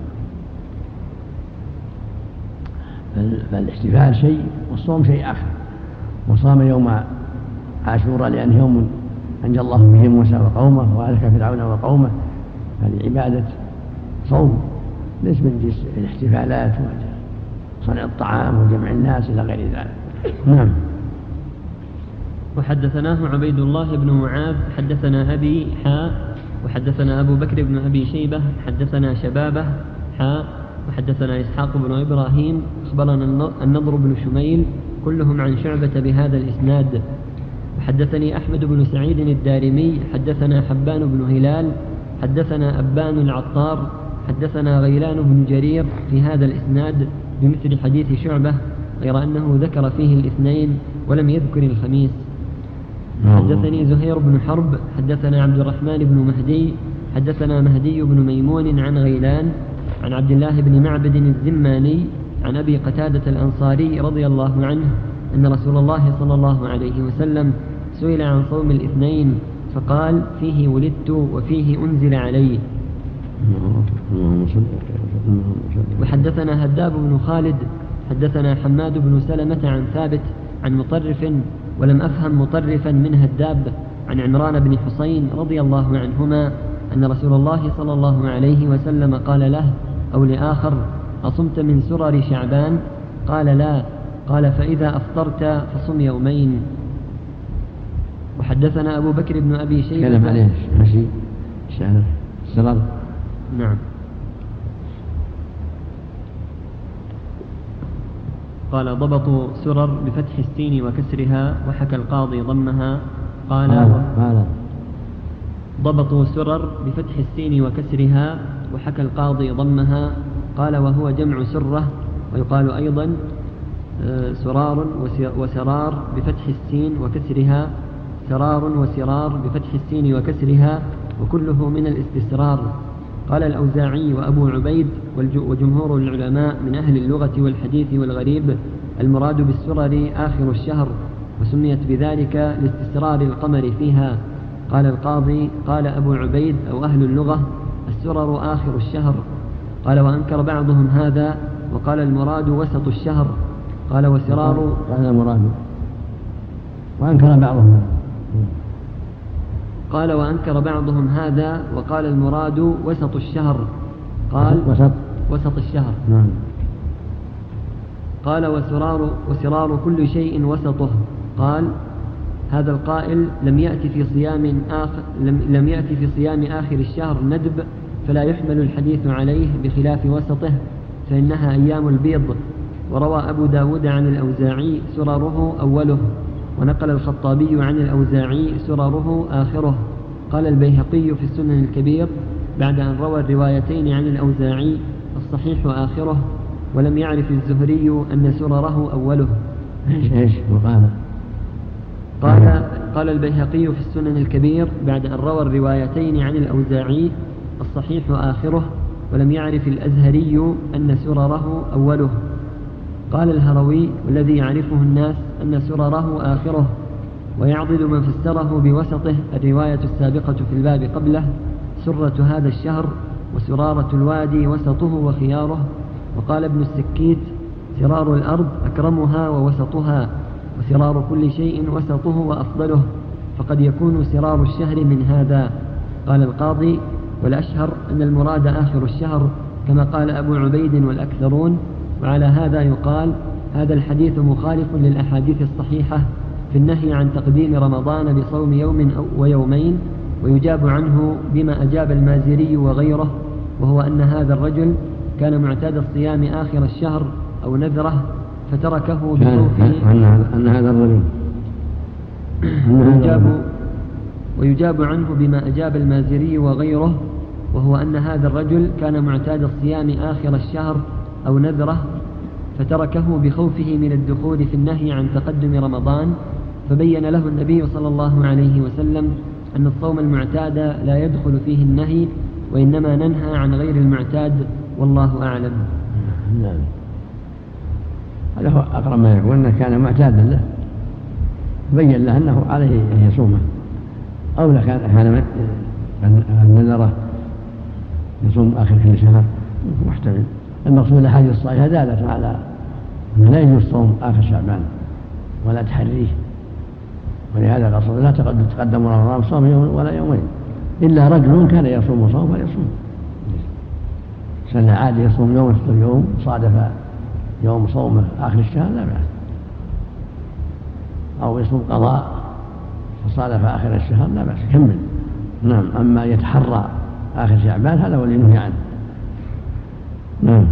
فالاحتفال شيء والصوم شيء آخر. وصام يوم عاشوراء لأنه يوم أنجى الله به موسى وقومه وأهلك فرعون وقومه، هذه عبادة صوم ليس من جنس الاحتفالات وصنع الطعام وجمع الناس إلى غير ذلك. نعم. وحدثناه عبيد الله بن معاذ حدثنا أبي حاء وحدثنا أبو بكر بن أبي شيبة حدثنا شبابه حاء وحدثنا إسحاق بن إبراهيم أخبرنا النضر بن شميل كلهم عن شعبة بهذا الإسناد. وحدثني أحمد بن سعيد الدارمي حدثنا حبان بن هلال حدثنا أبان العطار حدثنا غيلان بن جرير في هذا الإسناد بمثل حديث شعبة، غير أنه ذكر فيه الاثنين ولم يذكر الخميس. حدثني زهير بن حرب حدثنا عبد الرحمن بن مهدي حدثنا مهدي بن ميمون عن غيلان عن عبد الله بن معبد الزماني عن أبي قتادة الأنصاري رضي الله عنه أن رسول الله صلى الله عليه وسلم سئل عن صوم الاثنين فقال فيه ولدت وفيه أنزل علي. وحدثنا هداب بن خالد حدثنا حماد بن سلمة عن ثابت عن مطرف ولم أفهم مطرفا من هداب عن عمران بن حسين رضي الله عنهما أن رسول الله صلى الله عليه وسلم قال له أو لآخر أصمت من سرر شعبان؟ قال لا. قال فإذا أفطرت فصم يومين. وحدثنا أبو بكر بن أبي شيبة كلام عليه ماشي شعر السرر. نعم. قال ضبط سرر بفتح السين وكسرها وحكى القاضي ضمها. قال قال ضبط سرر بفتح السين وكسرها وحكى القاضي ضمها. قال وهو جمع سرة ويقال أيضا سرار وسرار بفتح السين وكسرها، سرار وسرار بفتح السين وكسرها وكله من الاستسرار. قال الأوزاعي وأبو عبيد وجمهور العلماء من أهل اللغة والحديث والغريب المراد بالسرر آخر الشهر وسميت بذلك لاستسرار القمر فيها. قال القاضي قال أبو عبيد أو أهل اللغة السرر آخر الشهر. قال وأنكر بعضهم هذا وقال المراد وسط الشهر. قال وسرار قال المراد وأنكر بعضهم قال وأنكر بعضهم هذا وقال المراد وسط الشهر. قال وسط وسط الشهر. نعم. قال وسرار وسرار كل شيء وسطه. قال هذا القائل لم يأتي في صيام آخر لم, لم يأتي في صيام آخر الشهر ندب فلا يحمل الحديث عليه بخلاف وسطه فإنها أيام البيض. وروى أبو داود عن الأوزاعي سرره أوله، ونقل الخطابي عن الأوزاعي سرره آخره. قال البيهقي في السنن الكبير بعد أن روى الروايتين عن الأوزاعي الصحيح آخره، ولم يعرف الزهري أن سرره أوله. إيش وقال قال قال البيهقي في السنن الكبير بعد أن روى الروايتين عن الأوزاعي الصحيح آخره، ولم يعرف الأزهري أن سرره أوله. قال الهروي والذي يعرفه الناس أن سرره آخره، ويعضد من فسره بوسطه الرواية السابقة في الباب قبله سرة هذا الشهر وسرارة الوادي وسطه وخياره. وقال ابن السكيت سرار الأرض أكرمها ووسطها، وسرار كل شيء وسطه وأفضله. فقد يكون سرار الشهر من هذا. قال القاضي: والأشهر أن المراد آخر الشهر كما قال أبو عبيد والأكثرون. وعلى هذا يقال: هذا الحديث مخالف للأحاديث الصحيحة في النهي عن تقديم رمضان بصوم يوم أو ويومين. ويجاب عنه بما أجاب المازري وغيره، وهو أن هذا الرجل كان معتاد الصيام آخر الشهر أو نذره فتركه بخوفه. أن هذا الرجل ويجاب, ويجاب عنه بما أجاب المازري وغيره، وهو أن هذا الرجل كان معتاد الصيام آخر الشهر أو نذره فتركه بخوفه من الدخول في النهي عن تقدم رمضان، فبين له النبي صلى الله عليه وسلم أن الصوم المعتاد لا يدخل فيه النهي، وإنما ننهى عن غير المعتاد، والله أعلم. نعم. هذا هو أقرب ما يكون، أنه كان معتادا له، بين له أنه عليه أن يصومه، أو لكان كان النذرة يصوم آخر كل شهر محتمل. المقصود الأحاديث الصحيحة دالت على أنه لا يجوز صوم آخر شعبان ولا تحريه، ولهذا الأصل لا تقدم رمضان صوم يوم ولا يومين، إلا رجل كان يصوم صوم فيصوم. سنة عادي يصوم يوم يفطر يوم، صادف يوم صومه آخر الشهر لا بأس، أو يصوم قضاء فصادف آخر الشهر لا بأس يكمل. نعم. أما يتحرى آخر شعبان هذا هو اللي نهي عنه. نعم.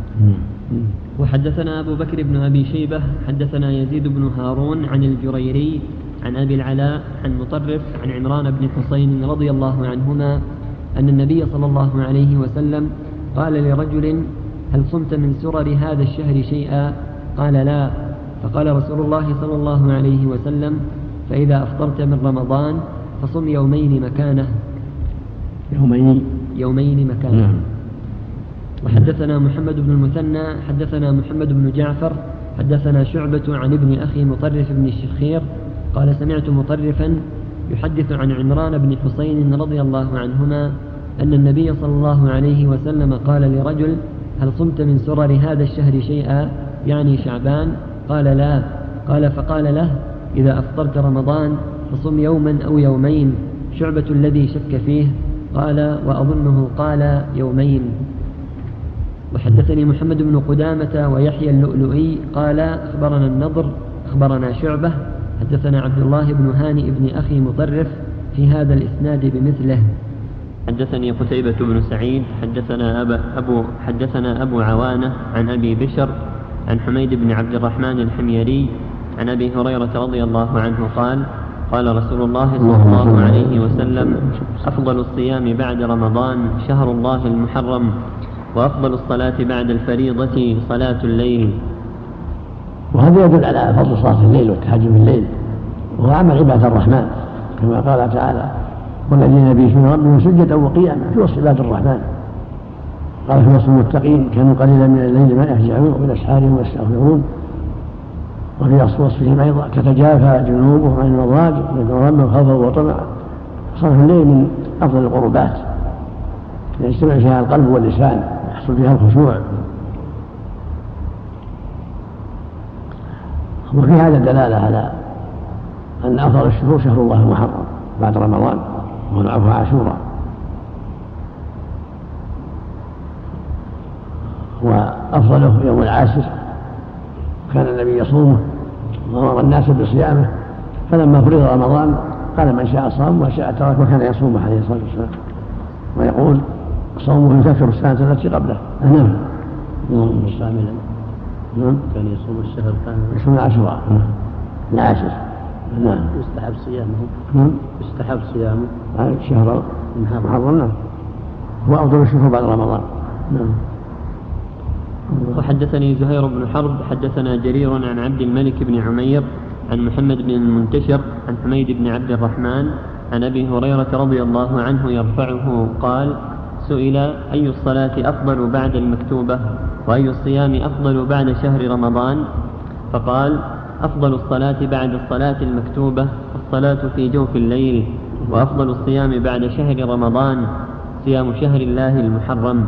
وحدثنا أبو بكر بن أبي شيبة حدثنا يزيد بن هارون عن الجريري عن أبي العلاء عن مطرف عن عمران بن حسين رضي الله عنهما أن النبي صلى الله عليه وسلم قال لرجل: هل صمت من سرر هذا الشهر شيئا؟ قال: لا. فقال رسول الله صلى الله عليه وسلم: فإذا أفطرت من رمضان فصم يومين مكانه. يومين يومين مكانه. نعم. وحدثنا محمد بن المثنى حدثنا محمد بن جعفر حدثنا شعبة عن ابن أخي مطرف بن الشخير قال: سمعت مطرفا يحدث عن عمران بن حسين رضي الله عنهما أن النبي صلى الله عليه وسلم قال لرجل: هل صمت من سرر هذا الشهر شيئا؟ يعني شعبان. قال: لا. قال: فقال له: إذا أفطرت رمضان فصم يوما أو يومين. شعبة الذي شك فيه قال: وأظنه قال يومين. وحدثني محمد بن قدامة ويحيى اللؤلؤي قال: أخبرنا النضر أخبرنا شعبة حدثنا عبد الله بن هاني بن أخي مطرف في هذا الإسناد بمثله. حدثني قتيبة بن سعيد حدثنا أبا أبو حدثنا أبو عوانة عن أبي بشر عن حميد بن عبد الرحمن الحميري عن أبي هريرة رضي الله عنه قال: قال رسول الله صلى الله عليه وسلم: أفضل الصيام بعد رمضان شهر الله المحرم، وأفضل الصلاة بعد الفريضة صلاة الليل. وهذا يدل على فضل صلاة الليل والتهجد بالليل، وهو عمل عباد الرحمن كما قال تعالى: والذين يبيتون ربهم سجدا وقياما. في وصف عباد الرحمن قال في وصف المتقين: كانوا قليلا من الليل ما يهجعون وبالأسحار يستغفرون. وفي وصفهم أيضا: تتجافى جنوبهم عن المضاجع يدعون ربهم خوفا وطمعا. صلاة الليل من أفضل القربات يجتمع فيها القلب واللسان يحصل فيها الخشوع. وفي هذا الدلالة على أن أفضل الشهور شهر الله المحرم بعد رمضان، ونعرفه عاشوراء. وأفضله يوم العاشر كان النبي يصومه وأمر الناس بصيامه، فلما فرض رمضان قال: من شاء صام وشاء ترك، وكان يصومه عليه الصلاة والسلام، ويقول: صومه يكفر السنة التي قبله. نعم. مستعملا. نعم. كان يصوم الشهر كامل. يصوم العاشوراء العاشر. نعم. يستحب صيامه. نعم. يستحب صيامه. شهر محرم. نعم. هو أفضل الشهور بعد رمضان. نعم. وحدثني زهير بن حرب حدثنا جرير عن عبد الملك بن عمير عن محمد بن المنتشر عن حميد بن عبد الرحمن عن أبي هريرة رضي الله عنه يرفعه قال: سئل: أي الصلاة أفضل بعد المكتوبة؟ وأي الصيام أفضل بعد شهر رمضان؟ فقال: أفضل الصلاة بعد الصلاة المكتوبة الصلاة في جوف الليل، وأفضل الصيام بعد شهر رمضان صيام شهر الله المحرم.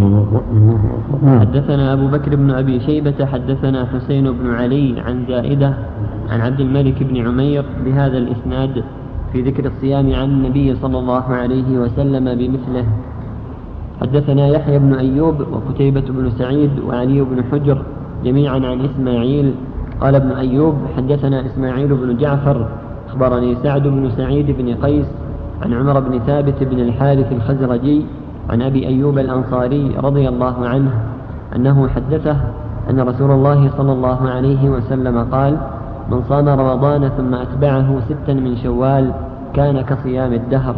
حدثنا أبو بكر بن أبي شيبة حدثنا حسين بن علي عن زائدة عن عبد الملك بن عمير بهذا الإسناد. في ذكر الصيام عن النبي صلى الله عليه وسلم بمثله. حدثنا يحيى بن أيوب وقتيبة بن سعيد وعلي بن حجر جميعا عن إسماعيل. قال ابن أيوب حدثنا إسماعيل بن جعفر أخبرني سعد بن سعيد بن قيس عن عمر بن ثابت بن الحارث الخزرجي عن أبي أيوب الأنصاري رضي الله عنه أنه حدثه أن رسول الله صلى الله عليه وسلم قال: من صام رمضان ثم أتبعه ستا من شوال كان كصيام الدهر.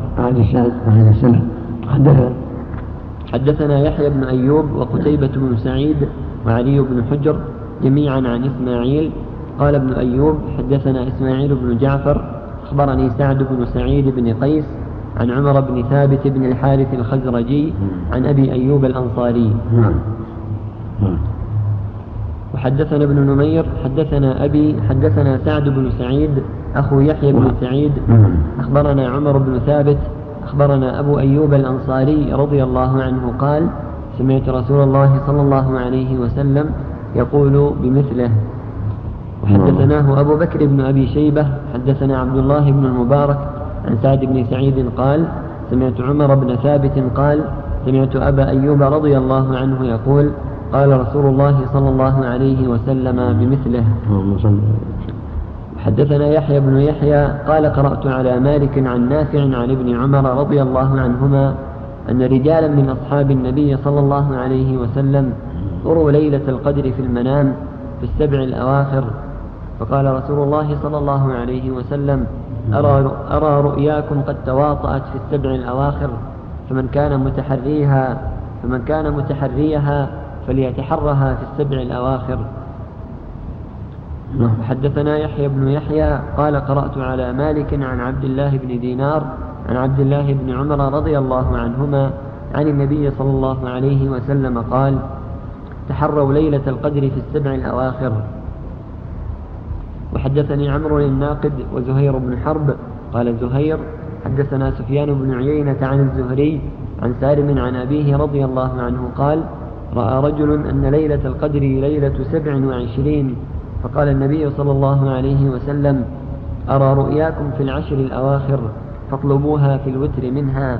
حدثنا يحيى بن أيوب وقتيبة بن سعيد وعلي بن حجر جميعا عن إسماعيل. قال ابن أيوب حدثنا إسماعيل بن جعفر أخبرني سعد بن سعيد بن قيس عن عمر بن ثابت بن الحارث الخزرجي عن أبي أيوب الأنصاري. وحدثنا ابن نمير حدثنا أبي حدثنا سعد بن سعيد أخو يحيى بن سعيد أخبرنا عمر بن ثابت أخبرنا أبو أيوب الأنصاري رضي الله عنه قال: سمعت رسول الله صلى الله عليه وسلم يقول بمثله. وحدثناه أبو بكر بن أبي شيبة حدثنا عبد الله بن المبارك عن سعد بن سعيد قال: سمعت عمر بن ثابت قال: سمعت أبا أيوب رضي الله عنه يقول: قال رسول الله صلى الله عليه وسلم بمثله. حدثنا يحيى بن يحيى قال: قرأت على مالك عن نافع عن ابن عمر رضي الله عنهما أن رجالا من أصحاب النبي صلى الله عليه وسلم أروا ليلة القدر في المنام في السبع الأواخر، فقال رسول الله صلى الله عليه وسلم: أرى, أرى رؤياكم قد تواطأت في السبع الأواخر، فمن كان متحريها فمن كان متحريها فليتحرها في السبع الأواخر. حدثنا يحيى بن يحيى قال: قرأت على مالك عن عبد الله بن دينار عن عبد الله بن عمر رضي الله عنهما عن النبي صلى الله عليه وسلم قال: تحروا ليلة القدر في السبع الأواخر. وحدثني عمرو الناقد وزهير بن حرب قال زهير: حدثنا سفيان بن عيينة عن الزهري عن سالم عن أبيه رضي الله عنه قال: رأى رجل أن ليلة القدر ليلة سبع وعشرين، فقال النبي صلى الله عليه وسلم: أرى رؤياكم في العشر الأواخر فاطلبوها في الوتر منها.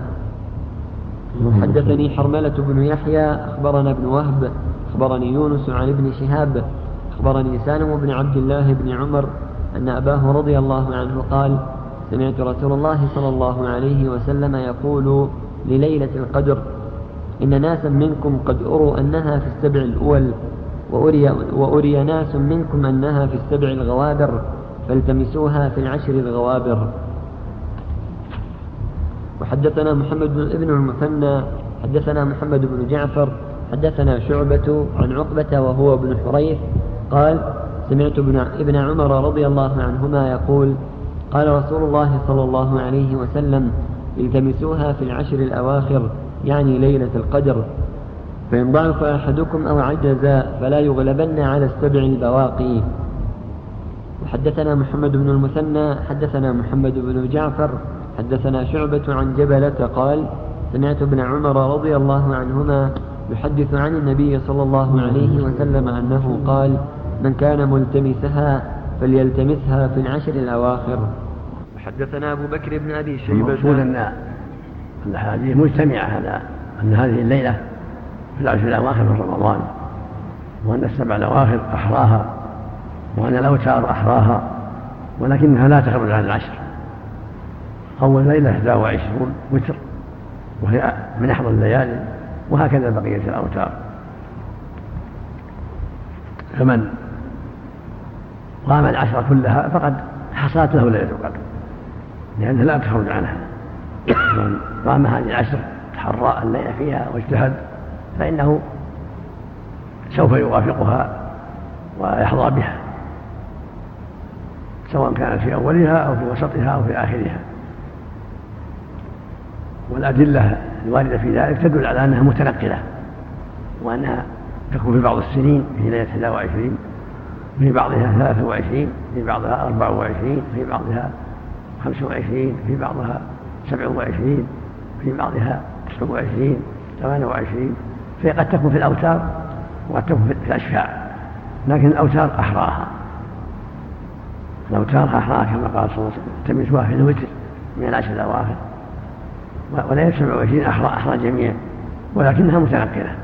حدثني حرملة بن يحيى أخبرنا ابن وهب أخبرني يونس عن ابن شهاب أخبرني سالم بن عبد الله بن عمر أن أباه رضي الله عنه قال: سمعت رسول الله صلى الله عليه وسلم يقول لليلة القدر: إن ناسا منكم قد أروا أنها في السبع الأول، وأري, وأري ناس منكم أنها في السبع الغوابر، فالتمسوها في العشر الغوابر. وحدثنا محمد بن المثنى حدثنا محمد بن جعفر حدثنا شعبة عن عقبة وهو ابن حريث قال: سمعت ابن عمر رضي الله عنهما يقول: قال رسول الله صلى الله عليه وسلم: التمسوها في العشر الأواخر، يعني ليلة القدر، فإن ضعف أحدكم أو عجز فلا يغلبن على السبع البواقي. وحدثنا محمد بن المثنى حدثنا محمد بن جعفر حدثنا شعبة عن جبلة قال: سمعت ابن عمر رضي الله عنهما يحدث عن النبي صلى الله عليه وسلم أنه قال: من كان ملتمسها فليلتمسها في العشر الأواخر. وحدثنا أبو بكر بن أبي شيبة. المقصود أن الأحاديث مجتمعة هذا أن هذه الليلة في العشر الأواخر من رمضان، وأن السبع الأواخر أحراها، وأن الأوتار أحراها، ولكنها لا تخرج عن العشر. أول ليلة إحدى وعشرون وتر وهي من أحرى الليالي، وهكذا بقية الأوتار. فمن قام العشر كلها فقد حصلت له ليلة القدر، لأنها لا تخرج عنها. من قام هذه العشر تحرى الليل فيها واجتهد فإنه سوف يوافقها ويحظى بها، سواء كانت في أولها أو في وسطها أو في آخرها. والأدلة الواردة في ذلك تدل على أنها متنقلة، وأنها تكون في بعض السنين في ليلة إحدى وعشرين، في بعضها ثلاثة وعشرين، في بعضها أربعة وعشرين، في بعضها خمسة وعشرين، في بعضها سبعة وعشرين، في بعضها تسعة وعشرين، ثمانية وعشرين. فهي قد تكون في الأوتار وقد تكون في الأشفاع، لكن الأوتار أحراها. الأوتار أحراها كما قال صلى الله عليه وسلم: التمسوها في الوتر، من العشر الأواخر، ولا سبع وعشرين أحرى أحرى جميعا، ولكنها متنقلة.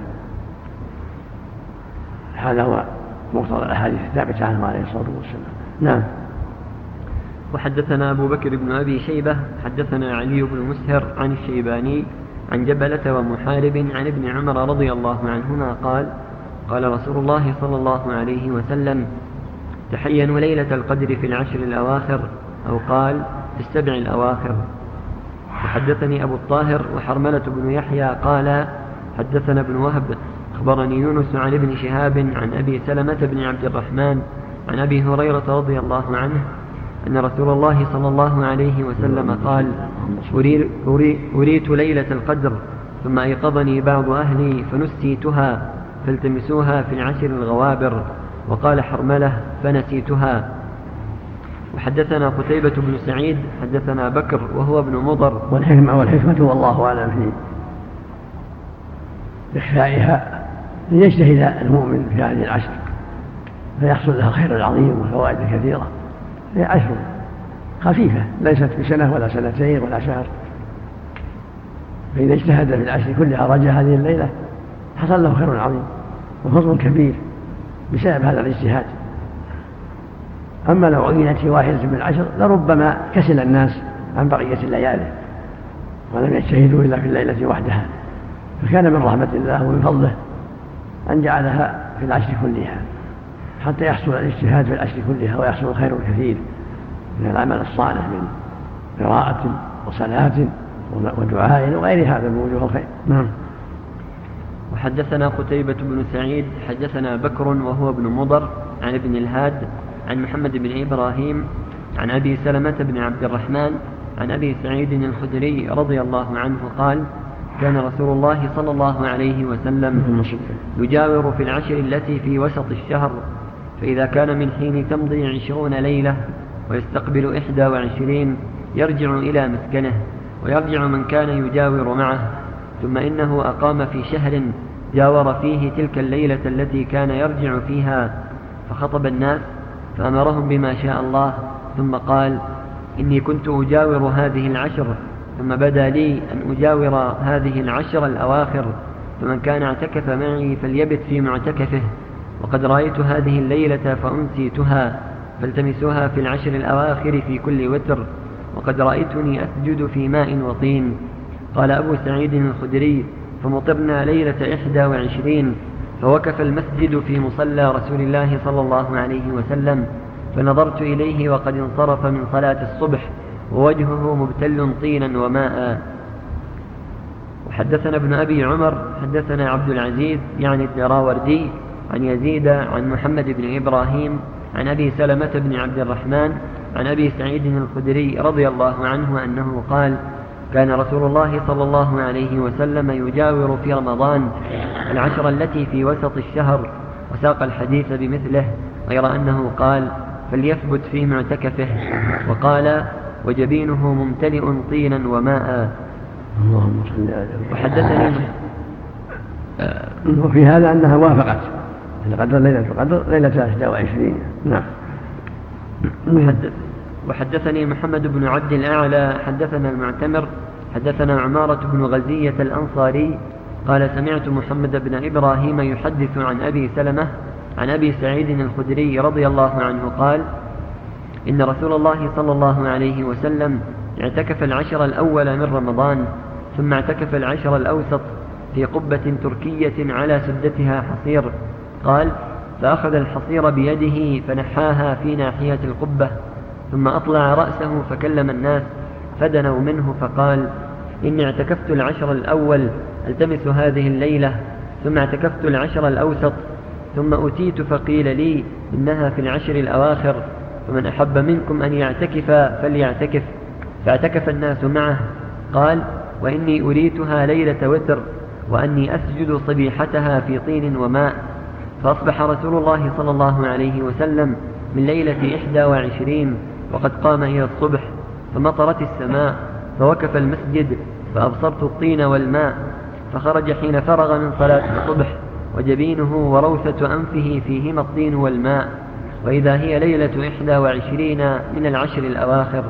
هذا هو مقتضى الأحاديث الثابتة عنه عليه الصلاة والسلام. نعم. وحدثنا أبو بكر بن أبي شيبة حدثنا علي بن مسهر عن الشيباني عن جبلة ومحارب عن ابن عمر رضي الله عنهما قال قال رسول الله صلى الله عليه وسلم تحينوا ليلة القدر في العشر الأواخر، أو قال في السبع الأواخر. وحدثني أبو الطاهر وحرملة بن يحيى قال حدثنا ابن وهب أخبرني يونس عن ابن شهاب عن أبي سلمة بن عبد الرحمن عن أبي هريرة رضي الله عنه أن رسول الله صلى الله عليه وسلم قال أريت ليلة القدر ثم أيقظني بعض أهلي فنسيتها فالتمسوها في العشر الغوابر. وقال حرملة فنسيتها. وحدثنا قتيبة بن سعيد حدثنا بكر وهو ابن مضر. والحكمة والحكمة والله أعلم في إخفائها ليجتهد المؤمن في هذه العشر فيحصل لها الخير العظيم وفوائد كثيرة. هي عشر خفيفة ليست بسنة ولا سنتين ولا شهر، فإذا اجتهد في العشر كلها رجى هذه الليلة حصل له خير عظيم وفضل كبير بسبب هذا الاجتهاد. أما لو عينت في واحدة من العشر لربما كسل الناس عن بقية الليالي ولم يجتهدوا إلا في الليلة وحدها، فكان من رحمة الله ومن فضله أن جعلها في العشر كلها حتى يحصل الاجتهاد في العشر كلها ويحصل الخير الكثير من العمل الصالح من قراءة وصلاة ودعاء وغير هذا من وجوه الخير. نعم. وحدثنا قتيبة بن سعيد حدثنا بكر وهو ابن مضر عن ابن الهاد عن محمد بن إبراهيم عن أبي سلمة بن عبد الرحمن عن أبي سعيد الخدري رضي الله عنه قال كان رسول الله صلى الله عليه وسلم يجاور في العشر التي في وسط الشهر، فإذا كان من حين تمضي عشرون ليلة ويستقبل إحدى وعشرين يرجع إلى مسكنه ويرجع من كان يجاور معه، ثم إنه أقام في شهر جاور فيه تلك الليلة التي كان يرجع فيها فخطب الناس فأمرهم بما شاء الله، ثم قال إني كنت أجاور هذه العشر ثم بدا لي أن أجاور هذه العشر الأواخر، فمن كان اعتكف معي فليبت في معتكفه، وقد رأيت هذه الليلة فأنسيتها فالتمسوها في العشر الأواخر في كل وتر، وقد رأيتني أسجد في ماء وطين. قال أبو سعيد الخدري فمطرنا ليلة إحدى وعشرين فوقف المسجد في مصلى رسول الله صلى الله عليه وسلم، فنظرت إليه وقد انصرف من صلاة الصبح ووجهه مبتل طينا وماء. وحدثنا ابن أبي عمر حدثنا عبد العزيز يعني الدراوردي عن يزيد عن محمد بن إبراهيم عن أبي سلمة بن عبد الرحمن عن أبي سعيد الخدري رضي الله عنه أنه قال كان رسول الله صلى الله عليه وسلم يجاور في رمضان العشر التي في وسط الشهر، وساق الحديث بمثله غير أنه قال فليثبت في معتكفه، وقال وجبينه ممتلئ طينا وماء. اللهم صل على وحدثني وفي هذا أنها وافقت القدر ليلة القدر ليلة إحدى وعشرين. نعم. وحدثني محمد بن عبد الأعلى حدثنا المعتمر حدثنا عمارة بن غزية الأنصاري قال سمعت محمد بن إبراهيم يحدث عن أبي سلمة عن أبي سعيد الخدري رضي الله عنه قال إن رسول الله صلى الله عليه وسلم اعتكف العشر الأول من رمضان، ثم اعتكف العشر الأوسط في قبة تركية على سدتها حصير. قال فأخذ الحصير بيده فنحاها في ناحية القبة، ثم أطلع رأسه فكلم الناس فدنوا منه فقال إني اعتكفت العشر الأول التمس هذه الليلة، ثم اعتكفت العشر الأوسط، ثم أتيت فقيل لي إنها في العشر الأواخر، فمن أحب منكم أن يعتكف فليعتكف، فاعتكف الناس معه. قال وإني أريتها ليلة وتر وأني أسجد صبيحتها في طين وماء، فأصبح رسول الله صلى الله عليه وسلم من ليلة إحدى وعشرين وقد قام إلى الصبح، فمطرت السماء فوقف المسجد فأبصرت الطين والماء، فخرج حين فرغ من صلاة الصبح وجبينه وروثة أنفه فيهما الطين والماء، وإذا هي ليلة إحدى وعشرين من العشر الأواخر.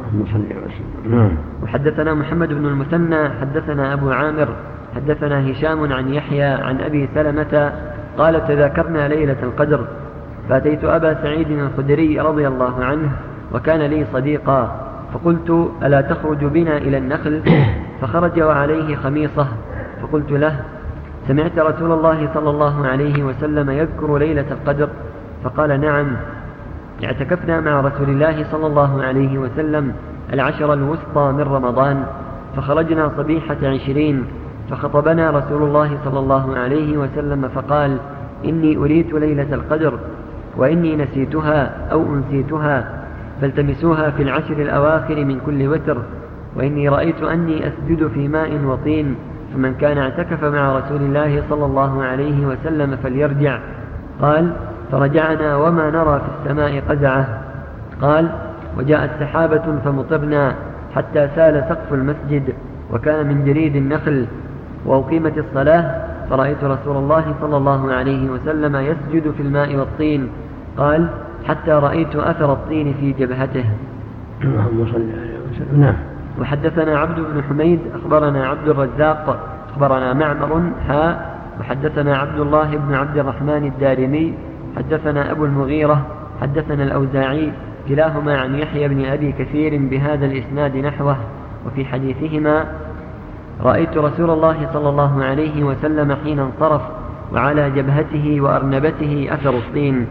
وحدثنا محمد بن المثنى حدثنا أبو عامر حدثنا هشام عن يحيى عن أبي سلمة قال تذاكرنا ليلة القدر فأتيت أبا سعيد الخدري رضي الله عنه وكان لي صديقا فقلت ألا تخرج بنا إلى النخل؟ فخرج وعليه خميصة فقلت له سمعت رسول الله صلى الله عليه وسلم يذكر ليلة القدر؟ فقال نعم، اعتكفنا مع رسول الله صلى الله عليه وسلم العشر الوسطى من رمضان فخرجنا صبيحة عشرين فخطبنا رسول الله صلى الله عليه وسلم فقال إني أريت ليلة القدر وإني نسيتها أو أنسيتها فالتمسوها في العشر الأواخر من كل وتر، وإني رأيت أني أسجد في ماء وطين، فمن كان اعتكف مع رسول الله صلى الله عليه وسلم فليرجع. قال فرجعنا وما نرى في السماء قزعة. قال وجاءت سحابة فمطرنا حتى سال سقف المسجد وكان من جريد النخل، وأقيمت الصلاة فرأيت رسول الله صلى الله عليه وسلم يسجد في الماء والطين. قال حتى رأيت أثر الطين في جبهته. اللهم صل عليه وسلم. نعم. وحدثنا عبد بن حميد أخبرنا عبد الرزاق أخبرنا معمر حاء وحدثنا عبد الله بن عبد الرحمن الدارمي حدثنا أبو المغيرة حدثنا الأوزاعي كلاهما عن يحيى بن أبي كثير بهذا الإسناد نحوه، وفي حديثهما رأيت رسول الله صلى الله عليه وسلم حين انصرف وعلى جبهته وأرنبته أثر الطين.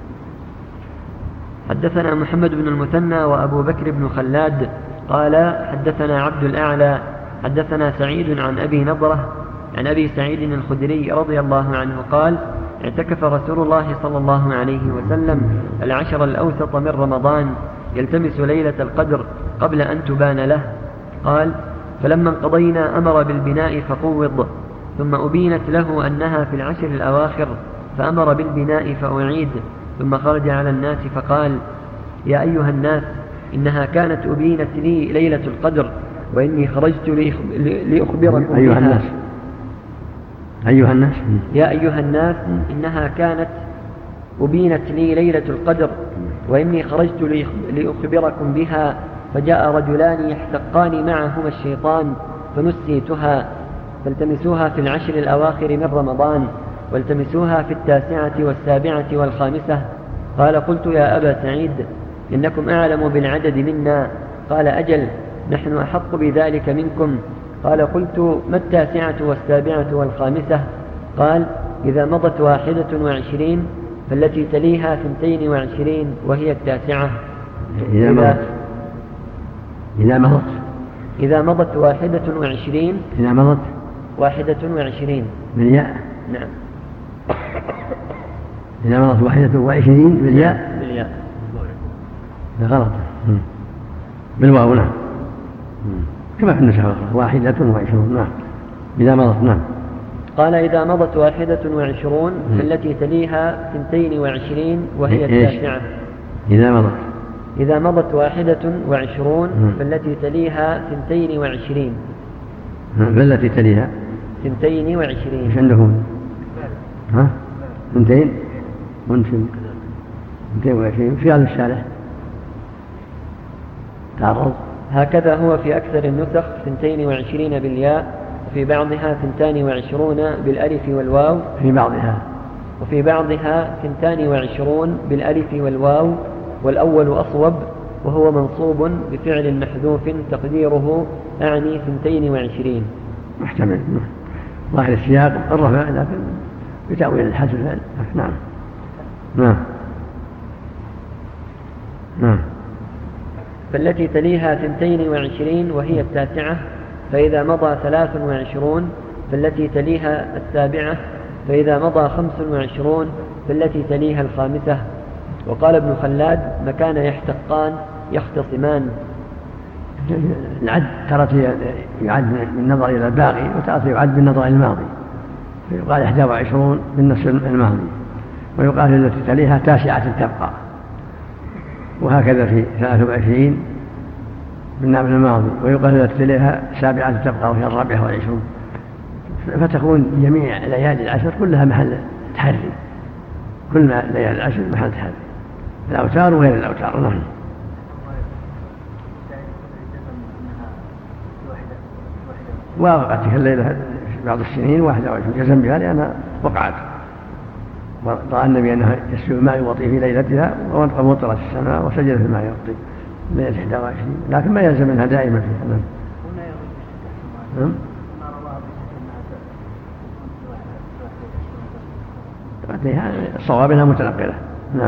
حدثنا محمد بن المثنى وأبو بكر بن خلاد قال حدثنا عبد الأعلى حدثنا سعيد عن أبي نضرة عن أبي سعيد الخدري رضي الله عنه قال اعتكف رسول الله صلى الله عليه وسلم العشر الأوسط من رمضان يلتمس ليلة القدر قبل أن تبان له. قال فلما انقضينا أمر بالبناء فقوض، ثم أبينت له أنها في العشر الأواخر فأمر بالبناء فأعيد، ثم خرج على الناس فقال يا أيها الناس إنها كانت أبينت لي ليلة القدر وإني خرجت لأخبركم أيها الناس أيها الناس يا أيها الناس إنها كانت أبينت لي ليلة القدر وإني خرجت لأخبركم بها، فجاء رجلان يحتقان معهما الشيطان فنسيتها، فالتمسوها في العشر الأواخر من رمضان والتمسوها في التاسعة والسابعة والخامسة. قال قلت يا أبا سعيد إنكم أعلم بالعدد منا. قال أجل نحن أحق بذلك منكم. قال قلت ما التاسعة والسابعة والخامسة؟ قال إذا مضت واحدة وعشرين فالتي تليها ثنتين وعشرين وهي التاسعة. إذا مضت إذا مضت إذا مضت واحدة وعشرين إذا مضت واحدة وعشرين بالياء. نعم. إذا مضت واحدة وعشرين بالياء. بالياء غلط بالواو. نعم كما في النسخة الأخرى واحدة وعشرون. نعم إذا مضت. نعم. قال إذا مضت واحدة وعشرون فالتي تليها ثنتين وعشرين وهي التاسعة. إذا مضت إذا مضت واحدة وعشرون فالتي تليها ثنتين وعشرين فالتي تليها ثنتين وعشرين. إيش عندكم؟ ها ثنتين ثنتين ثنتين وعشرين في هذا الشارع تعرض. هكذا هو في أكثر النسخ ثنتين وعشرين بالياء، وفي بعضها ثنتان وعشرون بالألف والواو في بعضها وفي بعضها ثنتان وعشرون بالألف والواو، والأول أصوب وهو منصوب بفعل محذوف تقديره أعني ثنتين وعشرين. محتمل ظاهر السياق الرفع لكن بتأويل الحذف. نعم نعم نعم. فالتي تليها ثنتين وعشرين وهي التاسعة، فإذا مضى ثلاث وعشرون فالتي تليها السابعة، فإذا مضى خمس وعشرون فالتي تليها الخامسة. وقال ابن خلاد مكان يحتقان يختصمان. العد ترى يعد بالنظر إلى الباقي وتأتي يعد بالنظر إلى الماضي، فيقال إحدى وعشرون بالنصف الماضي، ويقال التي تليها تاسعة تبقى، وهكذا في ثلاث وعشرين بالنعم الماضي، ويقال التي تليها سابعة تبقى وهي الرابعة والعشرون، فتكون جميع ليالي العشر كلها محل تحري، كل ما ليالي العشر محل تحري. الأوتار وغير الأوتار. نعم. وقعت تلك الليلة في بعض السنين واحدة وعشرين جزم بها لأنها وقعت، ورأى النبي أنها يسلو الماء يوطي في ليلتها ومطرت السماء وسجد في الماء يوطي ليلة إحدى وعشرين، لكن ما يلزم منها دائما فيها. نعم. الصواب انها متنقله. نعم.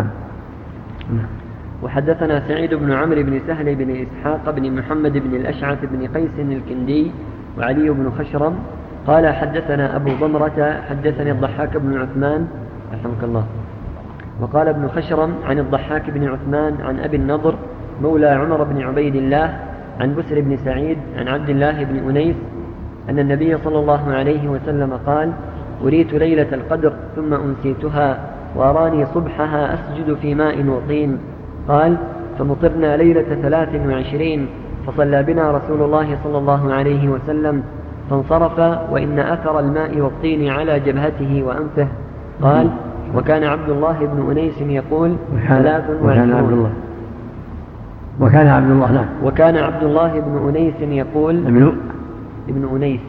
وحدثنا سعيد بن عمرو بن سهل بن اسحاق بن محمد بن الاشعث بن قيس الكندي وعلي بن خشرم قال حدثنا ابو ضمرة حدثني الضحاك بن عثمان رحمك الله. وقال ابن خشرم عن الضحاك بن عثمان عن ابي النضر مولى عمر بن عبيد الله عن بسر بن سعيد عن عبد الله بن أنيس أن النبي صلى الله عليه وسلم قال: أريت ليلة القدر ثم أنسيتها وأراني صبحها أسجد في ماء وطين. قال: فمطرنا ليلة ثلاث وعشرين فصلى بنا رسول الله صلى الله عليه وسلم فانصرف وإن أثر الماء والطين على جبهته وأنفه. قال: وكان عبد الله بن أنيس يقول: ثلاث وعشرون. وكان عبد الله نعم وكان عبد الله بن أنيس يقول ابن ابن أنيس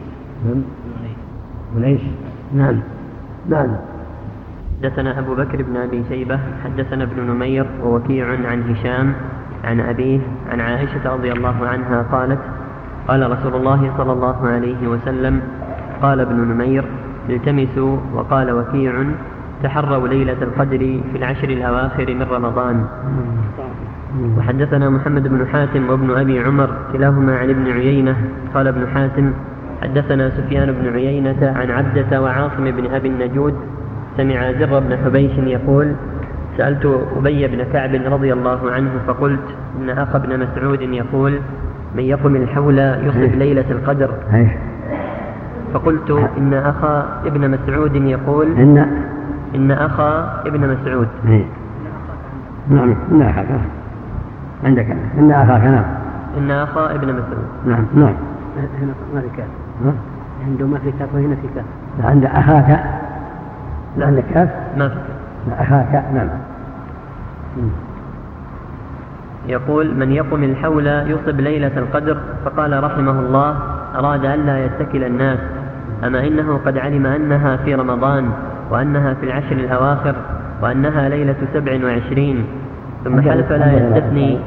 أنيس نعم نعم. حدثنا أبو بكر بن أبي شيبة حدثنا ابن نمير ووكيع عن هشام عن أبيه عن عائشة رضي الله عنها قالت: قال رسول الله صلى الله عليه وسلم: قال ابن نمير: التمسوا، وقال وكيع: تحروا ليلة القدر في العشر الأواخر من رمضان. وحدثنا محمد بن حاتم وابن أبي عمر كلاهما عن ابن عيينة قال ابن حاتم: حدثنا سفيان بن عيينة عن عبدة وعاصم بن أبي النجود سمع زر بن حبيش يقول: سألت أبي بن كعب رضي الله عنه فقلت: إن أخ ابن مسعود يقول: من يقم الحول يصب ليلة القدر. فقلت: إن أخا ابن مسعود يقول إن إن أخا ابن مسعود. نعم. إن أخاك عندك إن أخاك نعم إن أخا ابن مسعود. نعم نعم. هنا ما في كاف، عنده ما في كاف وهنا في كاف. عند أخاك لا عندك كاف ما في أخاك نعم. يقول: من يقم الحول يصب ليلة القدر. فقال رحمه الله: أراد ألا يتكل الناس، أما إنه قد علم أنها في رمضان وأنها في العشر الأواخر وأنها ليلة سبع وعشرين، ثم حلف لا يستثني.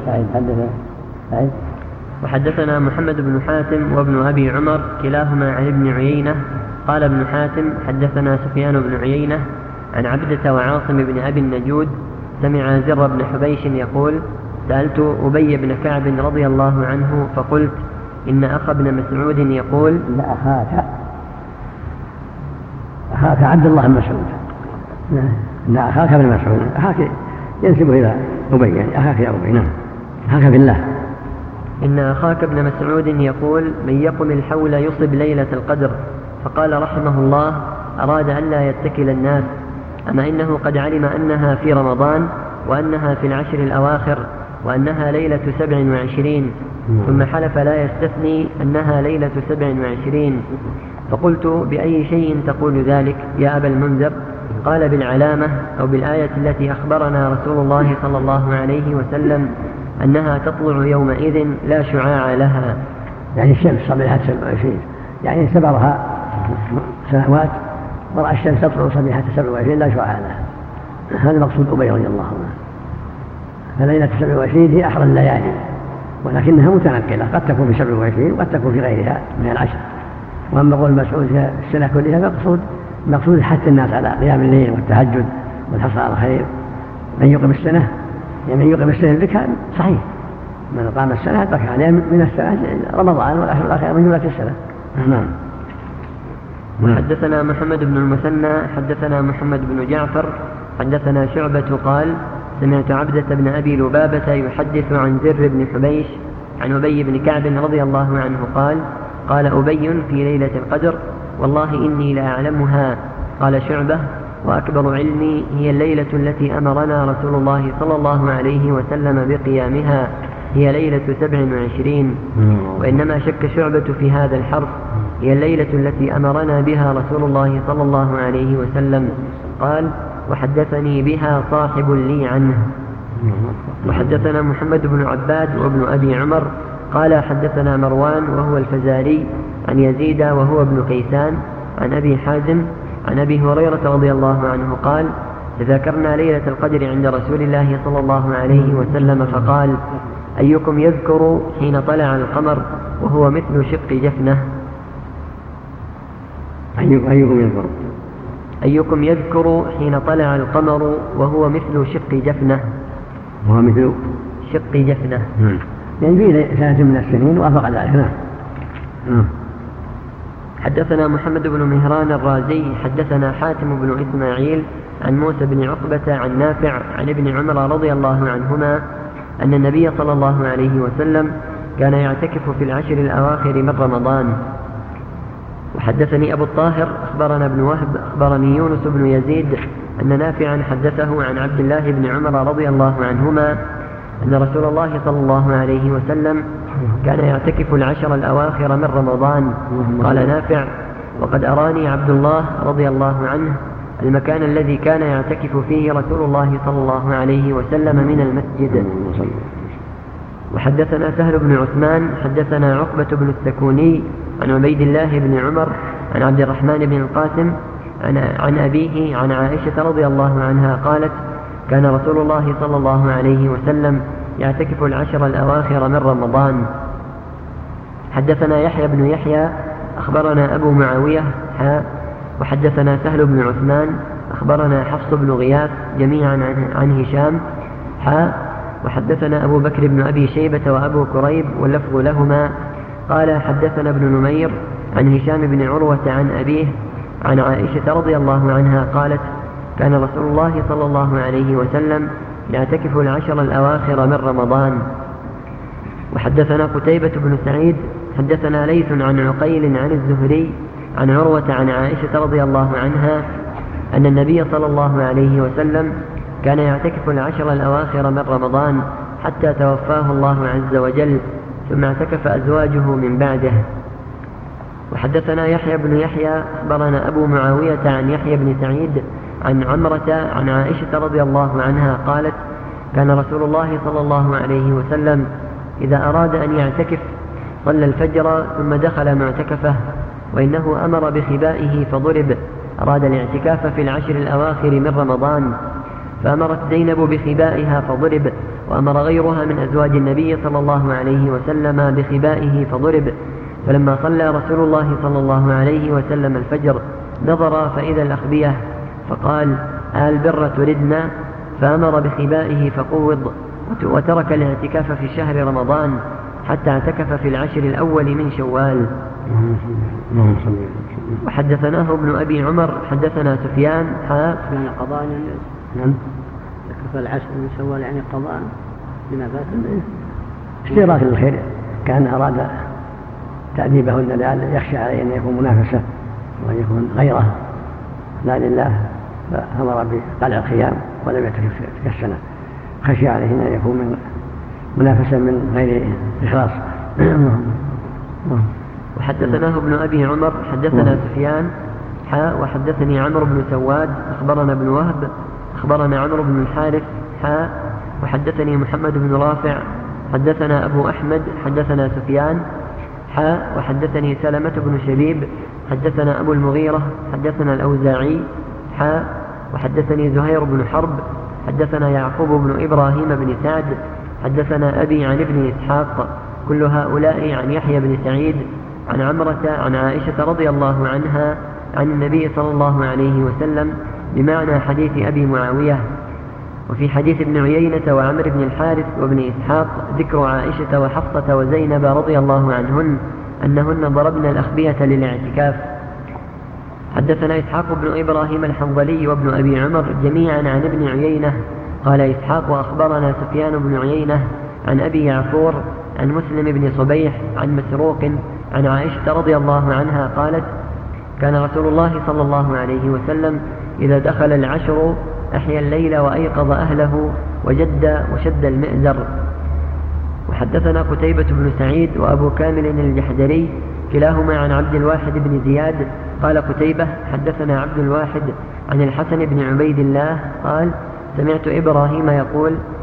وحدثنا محمد بن حاتم وابن أبي عمر كلاهما عن ابن عيينة قال ابن حاتم: حدثنا سفيان بن عيينة عن عبدة وعاصم بن أبي النجود سمع زر بن حبيش يقول: سألت أبي بن كعب رضي الله عنه فقلت: إن أخ ابن مسعود يقول إن أخاك أخاك عبد الله بن مسعود. إن أخاك ابن مسعود. أخاك ينسب إلى أبي، يعني أخاك يا أبي. نعم. أخاك بالله. إن أخاك ابن مسعود يقول: من يقم الحول يصب ليلة القدر. فقال رحمه الله: أراد ألا يتكل الناس، أما إنه قد علم أنها في رمضان وأنها في العشر الأواخر وأنها ليلة سبع وعشرين، ثم حلف لا يستثني أنها ليلة سبع وعشرين. فقلت: بأي شيء تقول ذلك يا أبا المنذر؟ قال: بالعلامة أو بالآية التي أخبرنا رسول الله صلى الله عليه وسلم أنها تطلع يومئذ لا شعاع لها. يعني الشمس صبيحة سبع وعشرين، يعني سبرها سنوات ورأى الشمس تطلع صبيحة سبع وعشرين لا شعاع لها. هذا مقصود أبي رضي الله عنه. فليلة سبع وعشرين هي أحرى الليالي، ولكنها متنقلة، قد تكون في سبع وعشرين وقد تكون في غيرها من العشر. وأما قول مسعود في السنة كلها مقصود مقصود حث الناس على قيام الليل والتهجد والحرص على الخير. من يقم السنة يعني من يقم السنة بك صحيح، من قام السنة بك عليه من السنة رمضان والعشر الأخير من جملة السنة. نعم. حدثنا محمد بن المثنى حدثنا محمد بن جعفر حدثنا شعبة قال: سمعت عبدة بن أبي لبابة يحدث عن زر بن حبيش عن أبي بن كعب رضي الله عنه قال: قال أبي في ليلة القدر: والله إني لأعلمها. قال شعبة: وأكبر علمي هي الليلة التي أمرنا رسول الله صلى الله عليه وسلم بقيامها، هي ليلة سبع وعشرين. وإنما شك شعبة في هذا الحرف، هي الليلة التي أمرنا بها رسول الله صلى الله عليه وسلم. قال: وحدثني بها صاحب لي عنه. وحدثنا محمد بن عباد وابن أبي عمر قال حدثنا مروان وهو الفزاري عن يزيد وهو ابن كيسان عن أبي حازم عن أبي هريرة رضي الله عنه قال تذاكرنا ليلة القدر عند رسول الله صلى الله عليه وسلم فقال أيكم يذكر حين طلع القمر وهو مثل شق جفنة أيكم يذكر أيكم يذكر حين طلع القمر وهو مثل شق جفنة وهو مثل شق جفنة يعني في سنة من السنين وافق ذلك. نعم. حدثنا محمد بن مهران الرازي حدثنا حاتم بن إسماعيل عن موسى بن عقبة عن نافع عن ابن عمر رضي الله عنهما أن النبي صلى الله عليه وسلم كان يعتكف في العشر الأواخر من رمضان. وحدثني أبو الطاهر أخبرنا ابن وهب أخبرني يونس بن يزيد أن نافعا حدثه عن عبد الله بن عمر رضي الله عنهما أن رسول الله صلى الله عليه وسلم كان يعتكف العشر الأواخر من رمضان. قال نافع وقد أراني عبد الله رضي الله عنه المكان الذي كان يعتكف فيه رسول الله صلى الله عليه وسلم من المسجد. وحدثنا سهل بن عثمان حدثنا عقبة بن السكوني عن عبيد الله بن عمر عن عبد الرحمن بن القاسم عن, عن أبيه عن عائشة رضي الله عنها قالت كان رسول الله صلى الله عليه وسلم يعتكف العشر الأواخر من رمضان. حدثنا يحيى بن يحيى أخبرنا أبو معاوية حاء وحدثنا سهل بن عثمان أخبرنا حفص بن غياث جميعا عن, عن هشام حاء وحدثنا أبو بكر بن أبي شيبة وأبو كريب واللفظ لهما قال حدثنا ابن نمير عن هشام بن عروة عن أبيه عن عائشة رضي الله عنها قالت كان رسول الله صلى الله عليه وسلم يعتكف العشر الأواخر من رمضان. وحدثنا قتيبة بن سعيد حدثنا ليث عن عقيل عن الزهري عن عروة عن عائشة رضي الله عنها أن النبي صلى الله عليه وسلم كان يعتكف العشر الأواخر من رمضان حتى توفاه الله عز وجل ثم اعتكف أزواجه من بعده. وحدثنا يحيى بن يحيى أخبرنا أبو معاوية عن يحيى بن سعيد عن عمرة عن عائشة رضي الله عنها قالت كان رسول الله صلى الله عليه وسلم إذا أراد أن يعتكف صلى الفجر ثم دخل معتكفه وإنه أمر بخبائه فضرب. أراد الاعتكاف في العشر الأواخر من رمضان فأمرت زينب بخبائها فضرب وأمر غيرها من أزواج النبي صلى الله عليه وسلم بخبائه فضرب. فلما صلى رسول الله صلى الله عليه وسلم الفجر نظر فإذا الأخبية فقال آل بر تردنا فأمر بخبائه فقوض وترك الاعتكاف في شهر رمضان حتى اعتكف في العشر الأول من شوال. وحدثناه ابن أبي عمر حدثنا سفيان حاء يعني قضاء نعم في العشر من شوال يعني قضاء لما فات اشتراك الخير كان أراد تأديبهن لأن يخشى عليه أن يكون منافسة وأن يكون غيره لا لله فأمر بقلع الخيام ولم يعتكف تلك السنة خشي عليه أن يكون من منافسة من غير إخلاص. وحدثناه ابن أبي عمر حدثنا سفيان حاء وحدثني عمرو بن سواد أخبرنا ابن وهب أخبرنا عمرو بن الحارث حاء وحدثني محمد بن رافع حدثنا أبو أحمد حدثنا سفيان حاء وحدثني سلمة بن شبيب حدثنا أبو المغيرة حدثنا الأوزاعي حاء وحدثني زهير بن حرب حدثنا يعقوب بن إبراهيم بن سعد حدثنا أبي عن ابن إسحاق كل هؤلاء عن يحيى بن سعيد عن عمرة عن عائشة رضي الله عنها عن النبي صلى الله عليه وسلم بمعنى حديث أبي معاوية. وفي حديث ابن عيينة وعمر بن الحارث وابن إسحاق ذكر عائشة وحفصة وزينب رضي الله عنهن أنهن ضربن الأخبية للاعتكاف. حدثنا إسحاق بن إبراهيم الحنظلي وابن أبي عمر جميعا عن ابن عيينة قال إسحاق وأخبرنا سفيان بن عيينة عن أبي يعفور عن مسلم بن صبيح عن مسروق عن عائشة رضي الله عنها قالت كان رسول الله صلى الله عليه وسلم إذا دخل العشر أحيا الليل وأيقظ أهله وجد وشد المئزر. وحدثنا قتيبة بن سعيد وأبو كامل الجحدري كلاهما عن عبد الواحد بن زياد قال قتيبة حدثنا عبد الواحد عن الحسن بن عبيد الله قال سمعت إبراهيم يقول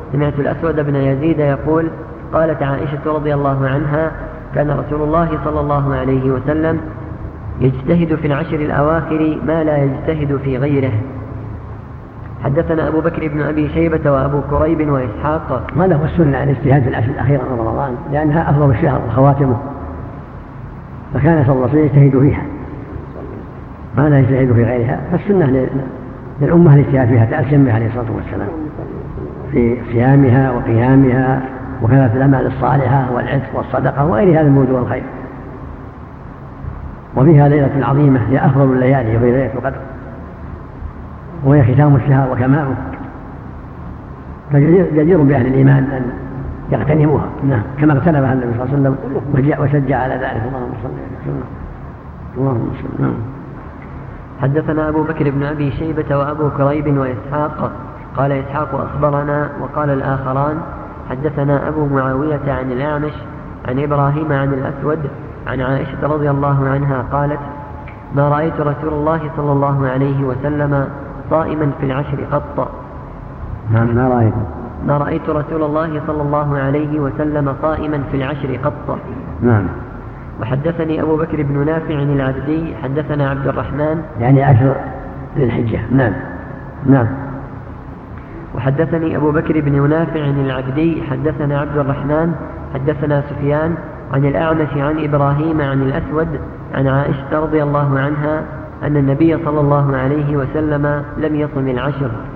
سمعت الأسود بن يزيد يقول قالت عائشة رضي الله عنها كان رسول الله صلى الله عليه وسلم يجتهد في العشر الأواخر ما لا يجتهد في غيره. حدثنا أبو بكر بن أبي شيبة وأبو كريب وإسحاق. هذا هو السنة الاجتهاد في العشر الأخيرة من رمضان لأنها أفضل الشهر وخواتمه، فكان صلى الله عليه وسلم يجتهد فيها ما لا يجتهد في غيرها، فالسنة للأمة الاجتهاد فيها تأسم بها عليه الصلاة والسلام في صيامها وقيامها وكانت الأعمال الصالحة والعتق والصدقة وغير هذا الموجود والخير. وفيها ليلة عظيمة هي أفضل الليالي وهي ليلة القدر وهي ختام الشهر وكماله، فجدير بأهل الإيمان أن يغتنموها كما اغتنمها النبي صلى الله عليه وسلم وشجع على ذلك. اللهم صل وسلم. اللهم صل. حدثنا أبو بكر بن أبي شيبة وأبو كريب وإسحاق. قال إسحاق أخبرنا وقال الآخران حدثنا أبو معاوية عن الأعمش عن إبراهيم عن الأسود عن عائشة رضي الله عنها قالت ما رأيت رسول الله صلى الله عليه وسلم صائما في العشر قط. ما رأيت ما رأيت رسول الله صلى الله عليه وسلم صائما في العشر قط. نعم. وحدثني أبو بكر بن نافع العبدي حدثنا عبد الرحمن يعني عشر ذي الحجة. نعم نعم. وحدثني أبو بكر بن نافع العبدي حدثنا عبد الرحمن حدثنا سفيان عن الأعمش عن إبراهيم عن الأسود عن عائشة رضي الله عنها أن النبي صلى الله عليه وسلم لم يصم العشر